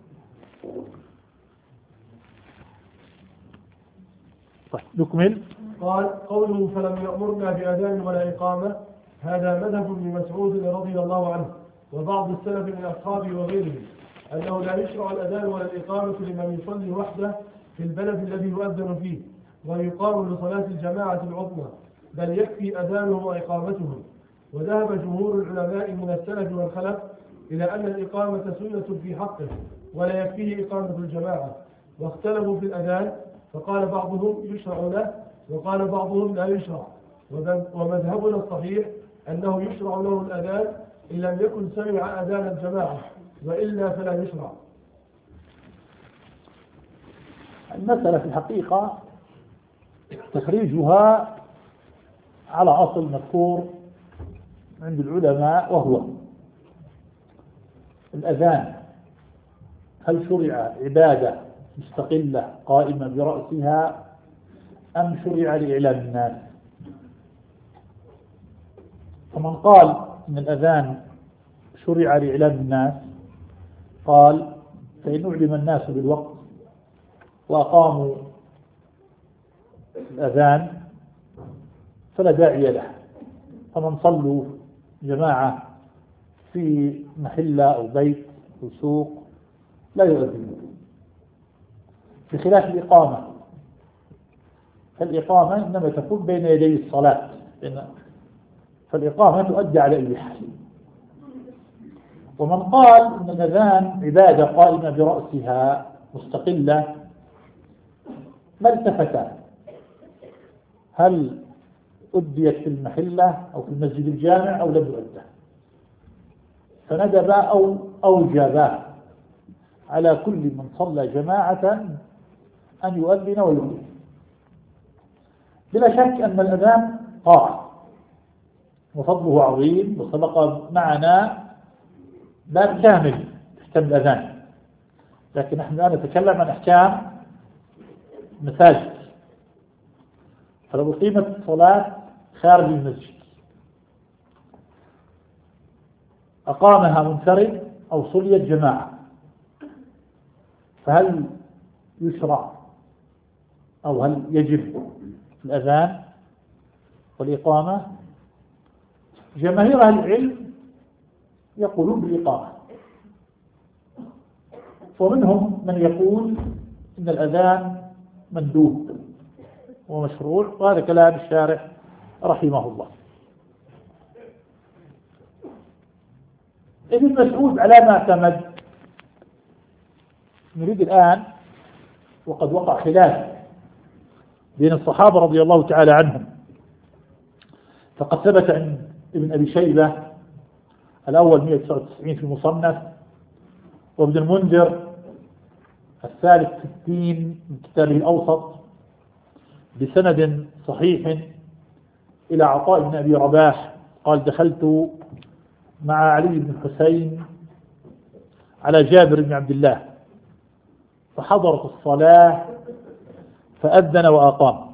طيب نكمل. قال قوله فلم يأمرنا بأذان ولا إقامة، هذا مذهب ابن مسعود رضي الله عنه وبعض السلف من أصحابه وغيرهم، أنه لا يشرع الأذان ولا الإقامة لمن يصلي وحده في البلد الذي يؤذن فيه ويقام لصلاة الجماعة العظمى، بل يكفي أذانهم وإقامتهم. وذهب جمهور العلماء من السلف والخلف إلى أن الإقامة سنة في حقه ولا يكفيه إقامة الجماعة، واختلفوا في الأذان، فقال بعضهم يشرع له وقال بعضهم لا يشرع. ومذهبنا الصحيح أنه يشرع له الأذان إن لم يكن سمع أذان الجماعة، وإلا فلا يشرع. المسألة في الحقيقة تخريجها على أصل مذكور عند العلماء، وهو الأذان هل شرع عبادة مستقلة قائمة برأسها أم شرع لإعلام الناس؟ فمن قال إن الأذان شرع لإعلام الناس قال فإن أعلم الناس بالوقت وأقاموا الأذان فلا داعي له، فمن صلوا جماعة في محلة أو بيت أو سوق لا يؤذنون. بخلاف الإقامة، فالإقامة إنما تكون بين يدي الصلاة، فالإقامة تؤدى على أي حال. ومن قال إن الأذان عبادة قائمة برأسها مستقلة ما التفت هل أديت في المحلة أو في المسجد الجامع أو لم يؤدى، فندب أو أوجب على كل من صلى جماعة أن يؤذن ويؤذن. بلا شك أن الأذان طاعة وفضله عظيم، وسبق معنا باب كامل في أحكام الأذان، لكن نحن الآن نتكلم عن أحكام مساجد. فلو أقيمت الصلاة خارج المسجد أقامها منفرد أو صليت جماعة، فهل يشرع أو هل يجب الأذان والإقامة؟ جماهير أهل العلم يقولون بالإقامة، ومنهم من يقول إن الأذان مندوب ومشروع، وهذا كلام الشارح رحمه الله. ابن مسعود على ما اعتمد. نريد الآن، وقد وقع خلاف بين الصحابة رضي الله تعالى عنهم، فقد ثبت عند ابن أبي شيبة الأول مئة وتسعة وتسعين في المصنف، وابن المنذر الثالث في الدين من كتابه الأوسط بسند صحيح إلى عطاء بن أبي رباح قال دخلت مع علي بن الحسين على جابر بن عبد الله فحضرت الصلاة فأذن وأقام.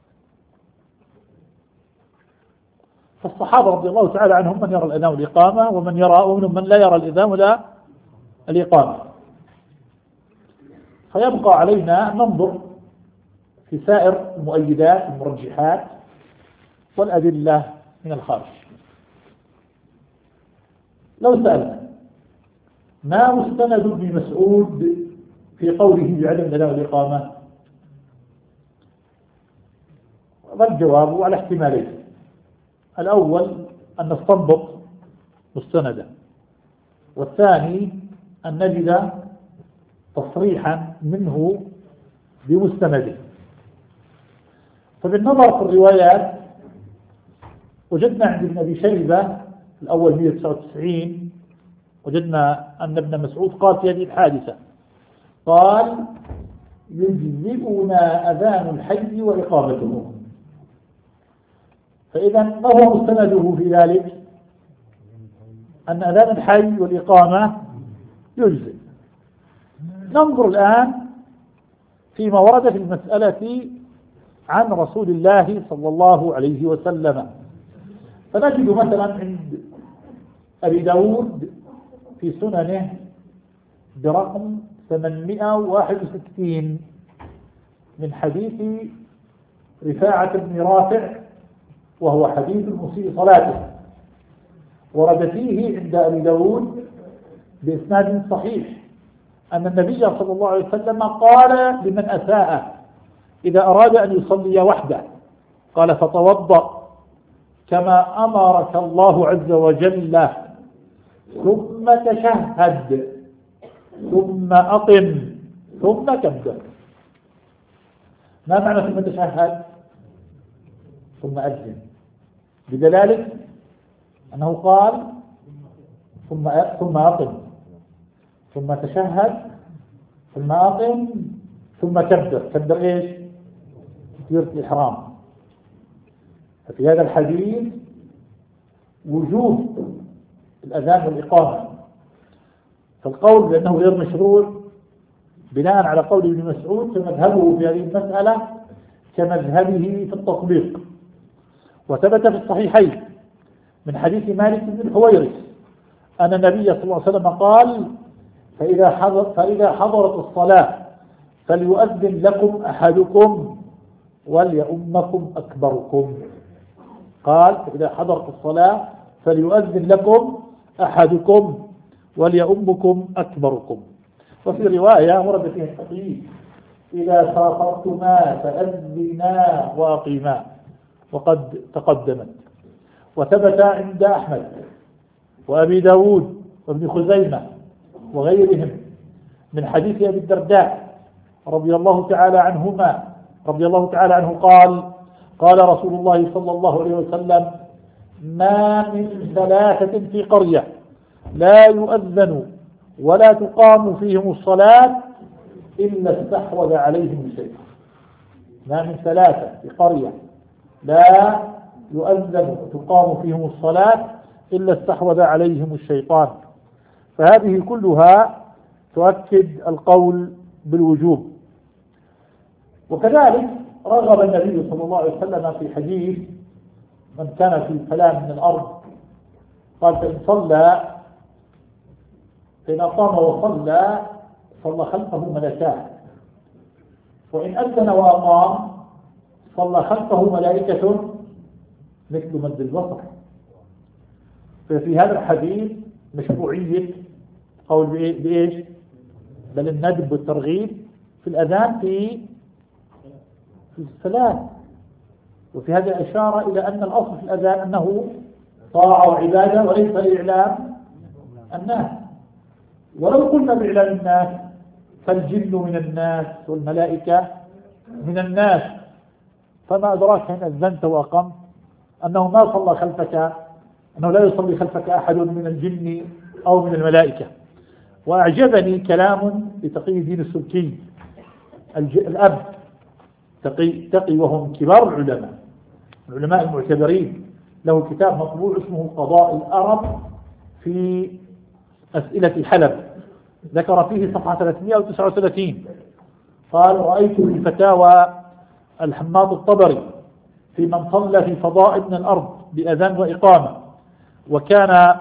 فالصحابة رضي الله تعالى عنهم من يرى الأذان والإقامة، ومن يرى ومنهم من لا يرى الأذان ولا الإقامة. فيبقى علينا ننظر في سائر المؤيدات المرجحات والأدلة من الخارج. لو سألنا ما مستند ابن مسعود في قوله بعدم الأذان والإقامة، فالجواب على احتمالين. الأول أن نستنبط مستندا، والثاني أن نجد تصريحا منه بمستنده. فبالنظر في الروايات وجدنا عند ابن أبي شيبة الأول مئة وتسعة وتسعين وجدنا أن ابن مسعود قال في هذه الحادثة قال يجزئنا أذان الحي وإقامته. فإذا ما هو مستنده في ذلك؟ أن أذان الحي والإقامة يجزئ. ننظر الآن فيما ورد في المسألة عن رسول الله صلى الله عليه وسلم، فنجد مثلا عند أبي داود في سننه برقم ثمانمائة وواحد وستين من حديث رفاعة بن رافع، وهو حديث المسيء صلاته، ورد فيه عند أبي داود بإسناد صحيح أن النبي صلى الله عليه وسلم قال لمن أساء إذا أراد أن يصلي وحده، قال: فتوضأ كما أمرك الله عز وجل، ثم تشهد، ثم أقم، ثم كبر. ما معنى ثم تشهد؟ ثم أذن، بدلالة أنه قال ثم ثم أقم، ثم تشهد، ثم أقم، ثم كبر. كبر إيش؟ تكبيرة الإحرام. ففي هذا الحديث وجوب الأذان والإقامة، فالقول بأنه غير مشروع بناء على قول ابن مسعود فمذهبه في هذه المسألة كمذهبه في التطبيق. وثبت في الصحيحين من حديث مالك بن الحويرث أن النبي صلى الله عليه وسلم قال: فإذا حضر فإذا حضرت الصلاة فليؤذن لكم أحدكم وليؤمكم أكبركم. قال: فإذا حضرت الصلاة فليؤذن لكم أحدكم وليؤمكم أكبركم. وفي رواية ورد فيها التقييد: إذا سافرتما فأذنا وأقيما، وقد تقدمت. وثبت عند أحمد وأبي داود وابن خزيمة وغيرهم من حديث أبي الدرداء رضي الله تعالى عنهما رضي الله تعالى عنه قال: قال رسول الله صلى الله عليه وسلم: ما من ثلاثة في قرية لا يؤذن ولا تقام فيهم الصلاة إلا استحوذ عليهم الشيطان. ما من ثلاثة في قرية لا يؤذن وتقام فيهم الصلاة إلا استحوذ عليهم الشيطان. فهذه كلها تؤكد القول بالوجوب. وكذلك رغب النبي صلى الله عليه وسلم في حديث من كان في الفلاة من الأرض، قال: فإن صلى فإن أقام وصلى صلى خلفه ملكان، وإن أذن وأقام صلى خلفه ملائكة مثل مد البصر. ففي هذا الحديث مشروعية قول بإيش؟ بل الندب والترغيب في الأذان في في الصلاة. وفي هذا إشارة إلى أن الأصل في الأذان أنه طاعة وعبادة وليس لإعلام الناس. ولو قلنا بإعلام الناس فالجن من الناس والملائكة من الناس، فما أدراك إن أذنت وأقمت أنه ما صلى خلفك، أنه لا يصلي خلفك أحد من الجن أو من الملائكة. وأعجبني كلام لتقي الدين السبكي الأب تقي, تقي وهم كبار العلماء العلماء المعتبرين، له كتاب مطبوع اسمه قضاء الأرب في أسئلة حلب، ذكر فيه صفحة ثلاثمائة وتسعة وثلاثين. قال: رأيت في فتاوى الحماط الطبري في من صلى في فضاء من الأرض بأذان وإقامة وكان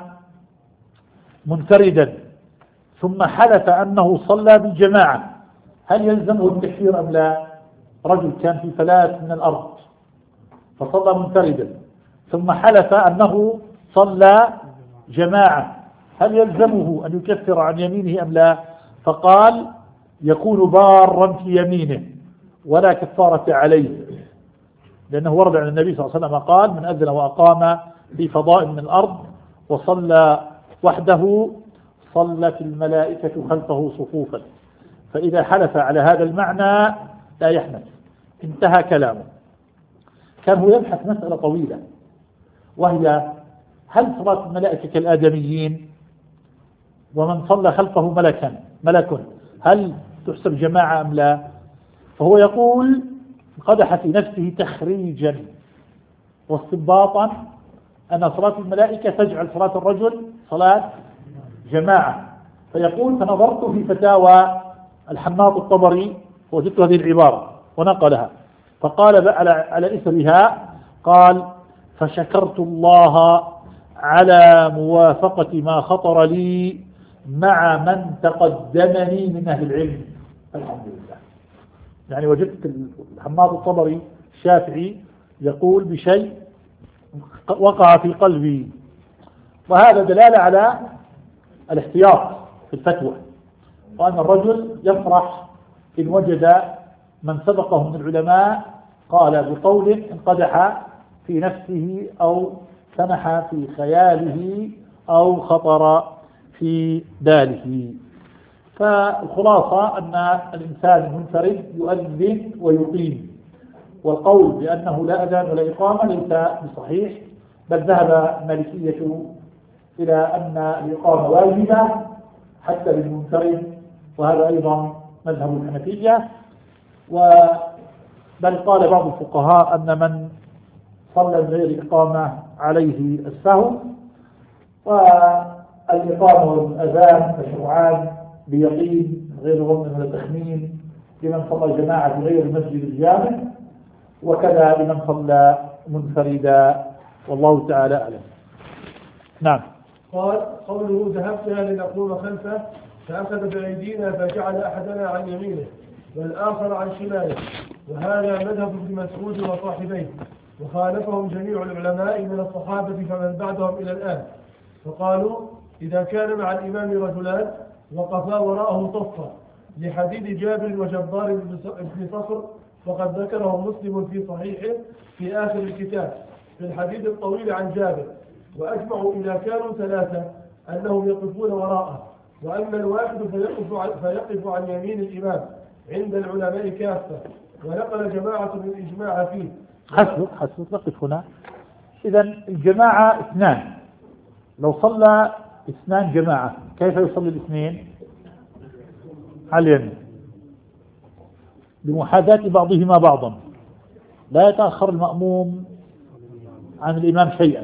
منفردا ثم حلف أنه صلى بالجماعة، هل يلزمه التكفير أم لا؟ رجل كان في فلاة من الأرض فصلى منفردا ثم حلف أنه صلى جماعة، هل يلزمه أن يكفر عن يمينه أم لا؟ فقال: يكون بارا في يمينه ولا كفارة عليه، لأنه ورد عن النبي صلى الله عليه وسلم قال: من أذن وأقام في فضاء من الأرض وصلى وحده صلت الملائكة خلفه صفوفا. فإذا حلف على هذا المعنى لا يحنث. انتهى كلامه. كان هو يبحث مسألة طويلة، وهي: هل صلاة الملائكة كالآدميين؟ ومن صلى خلفه ملكا ملك هل تحسب جماعة أم لا؟ فهو يقول قدح في نفسه تخريجا واستنباطا أن صلاة الملائكة تجعل صلاة الرجل صلاة جماعة. فيقول: فنظرت في فتاوى الحماط الطبري وجدت هذه العبارة ونقلها، فقال على على إثرها قال: فشكرت الله على موافقة ما خطر لي مع من تقدمني من أهل العلم الحمد لله. يعني وجدت حماد الطبري الشافعي يقول بشيء وقع في قلبي، وهذا دلالة على الاحتياط في الفتوى، وأن الرجل يفرح إن وجد من سبقه من العلماء قال بقول انقدح في نفسه أو سمح في خياله أو خطر في باله. فالخلاصة أن الإنسان المنفرد يؤذن ويقيم، والقول بأنه لا أذان ولا إقامة ليس بصحيح، بل ذهب المالكية إلى أن الإقامة واجبة حتى للمنفرد، وهذا أيضا مذهب الحنفية. بل قال بعض الفقهاء أن من صلى غير إقامة عليه السهو، والإقامة والأذان مشروعان بيقين غير ظن ولا تخمين لمن صلى جماعة في غير المسجد الجامع، وكذا لمن صلى منفردا، والله تعالى أعلم. نعم. قال قوله ذهبنا لنقوم خلفه فأخذ بأيدينا فجعل أحدنا عن يمينه والآخر عن شماله، وهذا مذهب ابن مسعود وصاحبيه، وخالفهم جميع العلماء من الصحابة فمن بعدهم إلى الآن، فقالوا إذا كان مع الإمام رجلان وقفا وراءه صفا، لحديث جابر وجبار بن صخر، فقد ذكره مسلم في صحيحه في آخر الكتاب في الحديث الطويل عن جابر. وأجمعوا إذا كانوا ثلاثة أنهم يقفون وراءه، وأما الواحد فيقف عن, فيقف عن يمين الإمام عند العلماء كافة، ونقل جماعة من الإجماع فيه. حسب حسب نقف هنا. إذا الجماعة اثنان، لو صلى اثنان جماعة كيف يصلي الاثنين؟ على اليمين بمحاذاة بعضهما بعضا، لا يتأخر المأموم عن الإمام شيئا،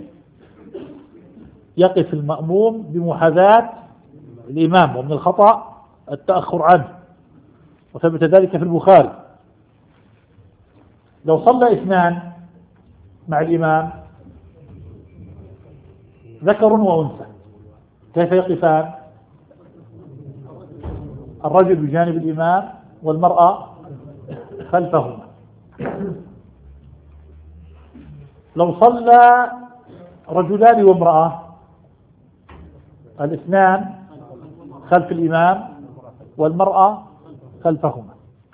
يقف المأموم بمحاذاة الإمام، ومن الخطأ التأخر عنه، وثبت ذلك في البخاري. لو صلى اثنان مع الإمام ذكر وأنثى كيف يقفان؟ الرجل بجانب الإمام والمرأة خلفهما. لو صلى رجلان وامرأة الاثنان خلف الإمام والمرأة خلفهما.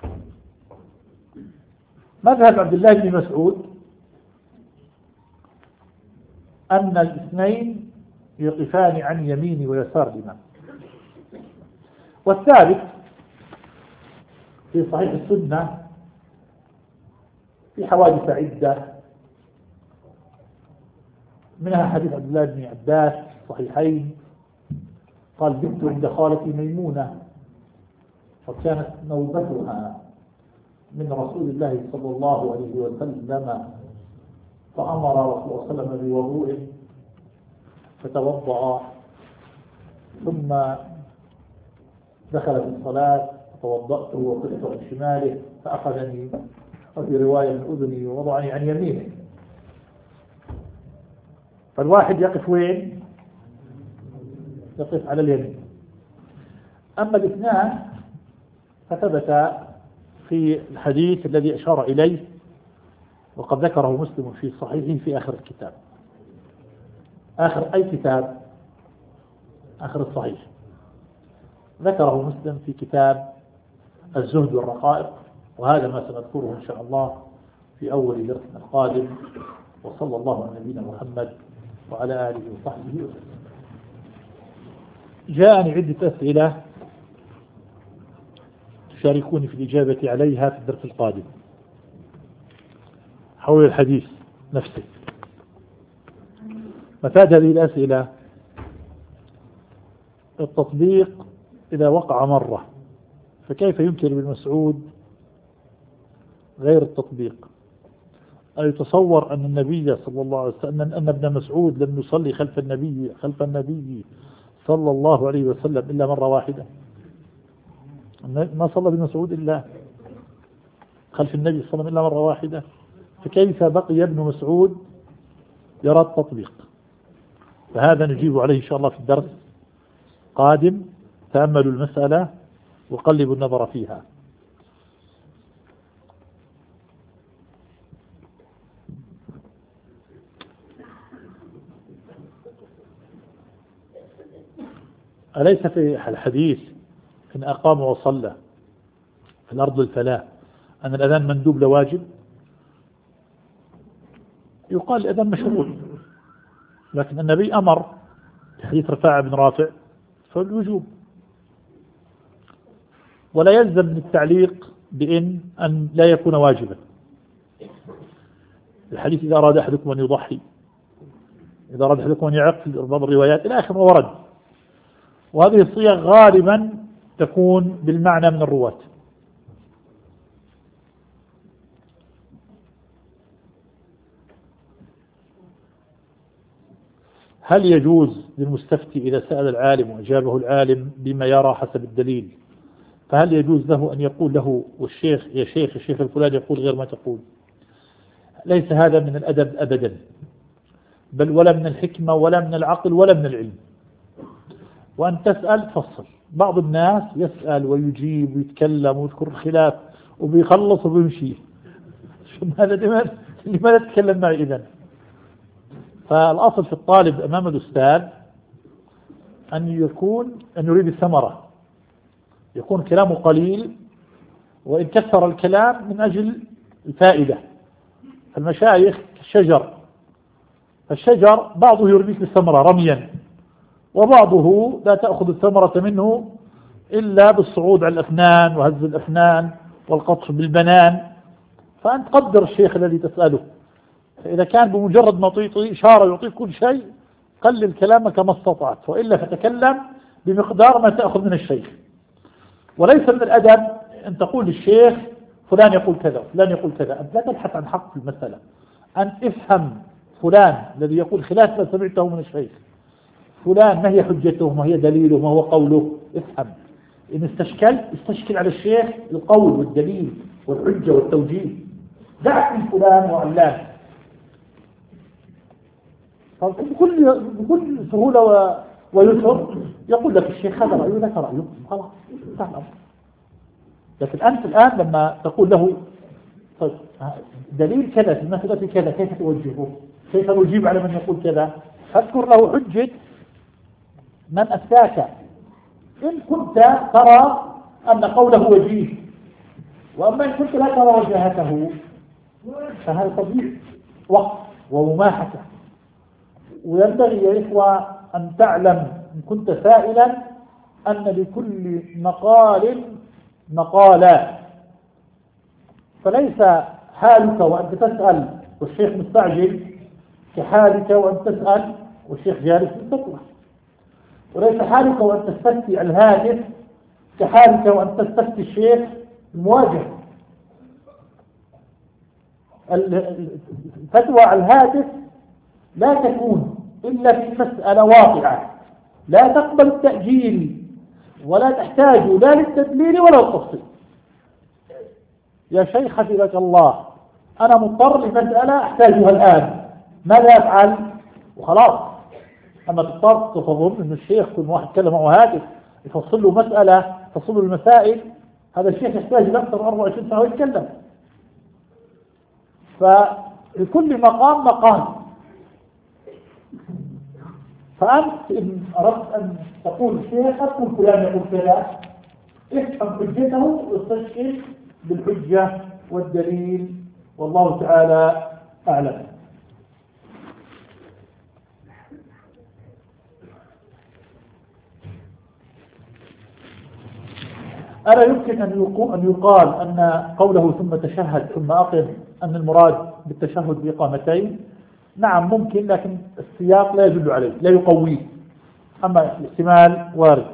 مذهب عبد الله بن مسعود أن الاثنين يقفان عن يمين ويسار الإمام. والثالث في صحيح السنة في حوادث عدة، منها حديث عبد الله بن عباس صحيحين قال بنت عند خالتي ميمونة وكانت نوبتها من رسول الله صلى الله عليه وسلم، فأمر رسول الله صلى الله عليه وسلم بوضوء فتوضأ، ثم دخل في الصلاة فتوضأت وقفت عن شماله فأخذني، وفي رواية من أذني ووضعني عن يمينه. فالواحد يقف وين؟ يقف على اليمين. أما الاثنان فثبت في الحديث الذي أشار إليه، وقد ذكره مسلم في صحيحه في آخر الكتاب. آخر أي كتاب؟ آخر الصحيح. ذكره مسلم في كتاب الزهد والرقائق، وهذا ما سنذكره إن شاء الله في أول درسنا القادم. وصلى الله على نبينا محمد وعلى آله وصحبه وسلم. جاءني عدة أسئلة تشاركوني في الإجابة عليها في الدرس القادم حول الحديث نفسه. مفاد هذه الأسئلة التطبيق إذا وقع مرة، فكيف يمكن ابن مسعود غير التطبيق؟ أن يتصور أن النبي صلى الله عليه وسلم أن ابن مسعود لم يصلي خلف النبي خلف النبي صلى الله عليه وسلم إلا مرة واحدة، ما صلى ابن مسعود إلا خلف النبي صلى الله عليه وسلم إلا مرة واحدة، فكيف بقي ابن مسعود يرى التطبيق؟ فهذا نجيب عليه إن شاء الله في الدرس قادم، تأملوا المسألة وقلبوا النظر فيها. أليس في الحديث إن أقام وصلى في الأرض الفلاة أن الأذان مندوب لواجب؟ يقال الأذان مشروع، لكن النبي أمر في حديث رفاعة بن رافع فالوجوب، ولا يلزم من التعليق بإن أن لا يكون واجبا. الحديث إذا أراد أحدكم أن يضحي، إذا أراد أحدكم أن يعق، في بعض الروايات إلى آخر ما ورد، وهذه الصيغ غالبا تكون بالمعنى من الرواة. هل يجوز للمستفتي إذا سأل العالم وأجابه العالم بما يرى حسب الدليل، فهل يجوز له أن يقول له والشيخ يا شيخ الشيخ الفلاني يقول غير ما تقول؟ ليس هذا من الأدب أبدا، بل ولا من الحكمة ولا من العقل ولا من العلم. وأن تسأل فصل. بعض الناس يسأل ويجيب ويتكلم ويذكر الخلاف وبيخلص وبيمشي. لماذا تتكلم معي إذن؟ فالأصل في الطالب أمام الأستاذ أن يكون أن يريد الثمرة، يكون كلامه قليل وإن كثر الكلام من أجل الفائدة. فالمشايخ كالشجر، فالشجر بعضه يريد الثمرة رميا، وبعضه لا تأخذ الثمرة منه إلا بالصعود على الأفنان وهز الأفنان والقطف بالبنان. فأنت قدر الشيخ الذي تسأله، فإذا كان بمجرد ما تعطي إشارة يعطيك كل شيء قلل كلامك ما استطعت، وإلا فتكلم بمقدار ما تأخذ من الشيخ. وليس من الأدب أن تقول للشيخ فلان يقول كذا فلان يقول كذا، أنت لا تبحث عن حق في المسألة، أنت افهم فلان الذي يقول خلاف ما سمعته من الشيخ، فلان ما هي حجته ما هي دليله ما هو قوله، افهم. إن استشكلت استشكل على الشيخ القول والدليل والحجة والتوجيه، دعك من فلان وعلان. بكل بكل سهولة ويسر يقول لك الشيخ هذا رأيه لك رأيه، خلاص انتهى الأمر. لكن أنت الآن لما تقول له طيب دليل كذا في المسألة كذا كيف توجهه؟ كيف نجيب على من يقول كذا؟ فاذكر له حجة من أفتاك إن كنت ترى أن قوله وجيه، وأما إن كنت لا ترى وجهته فهذا تضييع وقت ومماحكة. وينبغي يا إخوة أن تعلم إن كنت سائلا أن لكل مقال مقالا، فليس حالك وأنت تسأل والشيخ مستعجل كحالك وأنت تسأل والشيخ جالس بالفتوى، وليس حالك وأنت تستفتي الهاتف كحالك وأنت تستفتي الشيخ المواجه. الفتوى على الهاتف لا تكون إلا في مسألة واقعة لا تقبل التأجيل ولا تحتاج لا للتدليل ولا التفصيل. يا شيخ حفظك الله أنا مضطر لمسألة أحتاجها الآن، ماذا أفعل؟ وخلاص. أما تضطر تظن أن الشيخ كل واحد كلمه هاتف يفصل له مسألة تفصل له المسائل، هذا الشيخ يحتاج لأكثر من أربعة وعشرين ساعة ويتكلم. فلكل مقام مقام. فأنت إن أردت أن تقول الشيخ أقول فلان يقول كذا، افهم حجته واستشكل بالحجة والدليل، والله تعالى أعلم. ألا يمكن أن يقال أن قوله ثم تشهد ثم أقم أن المراد بالتشهد بإقامتين؟ نعم ممكن، لكن السياق لا يدل عليه لا يقويه، أما الاحتمال وارد.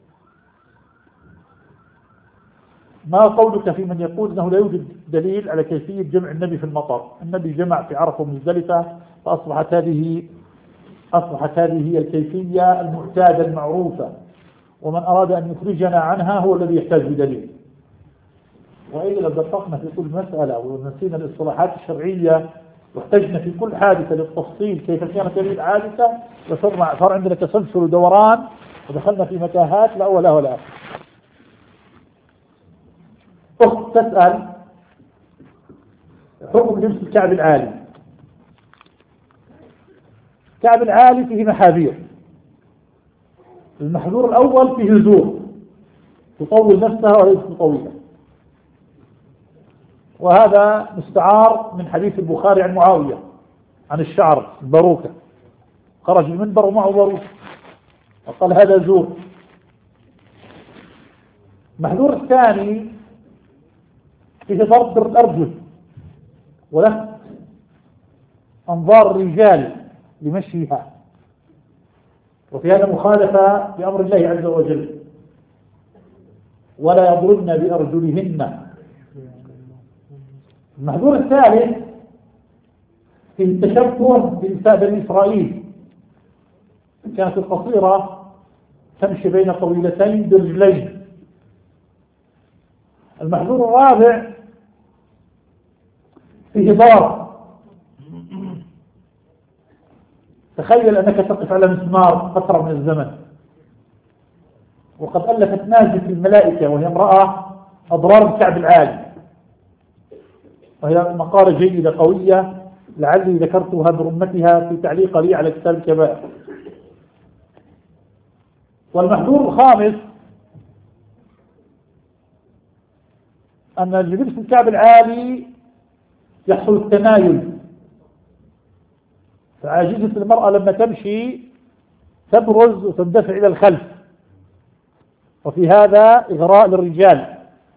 ما قولك في من يقول أنه لا يوجد دليل على كيفية جمع النبي في المطر؟ النبي جمع في عرفة ومزدلفة، فأصبحت هذه أصبحت هذه هي الكيفية المعتادة المعروفة، ومن أراد أن يخرجنا عنها هو الذي يحتاج بدليل. وإذا لو دققنا في كل مسألة ونسينا الاصطلاحات الشرعية واحتجنا في كل حادثة للتفصيل كيف كانت هذه الحادثة، فصار صار عندنا تسلسل ودوران ودخلنا في متاهات لا أول ولا آخر. أخت تسأل حكم لبس الكعب العالي. الكعب العالي فيه محاذير. المحذور الأول فيه زور، تطول نفسها وليست طويلة، وهذا مستعار من حديث البخاري عن معاوية عن الشعر الباروكة، خرج المنبر ومعه باروكة وقال هذا زور. المحذور الثاني فيه ضرب الأرجل ولفت أنظار الرجال لمشيها، وفي هذا مخالفة لأمر الله عز وجل، ولا يضربن بأرجلهن. المحذور الثالث في التشبه بنساء بني إسرائيل، كانت القصيرة تمشي بين طويلتين برجلين. المحذور الرابع فيه ضار. تخيل أنك تقف على مسمار فترة من الزمن، وقد ألفت نازل الملائكة وهي امرأة أضرار الكعب العالي، وهي مقالة جيدة قوية لعلي ذكرتها برمتها في تعليق لي على كتاب الكبائر. والمحذور الخامس أن لبس الكعب العالي يحصل التمايل، فعاجزة المرأة لما تمشي تبرز وتندفع إلى الخلف، وفي هذا إغراء للرجال.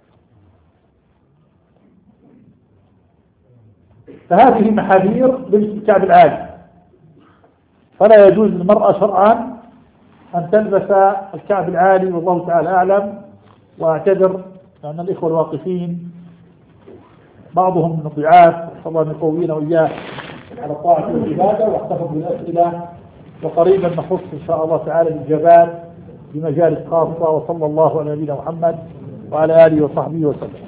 فهذه محاذير لبس الكعب العالي، فلا يجوز للمرأة شرعا أن تلبس الكعب العالي، والله تعالى أعلم. وأعتذر لأن الإخوة الواقفين بعضهم من الضعاف، الله يقوينا وإياه على الطاعة والعبادة، واحتفظ بالأسئلة، وقريبا نخص إن شاء الله تعالى الإجابات بمجالس خاصة. وصلى الله على نبينا محمد وعلى آله وصحبه وسلم.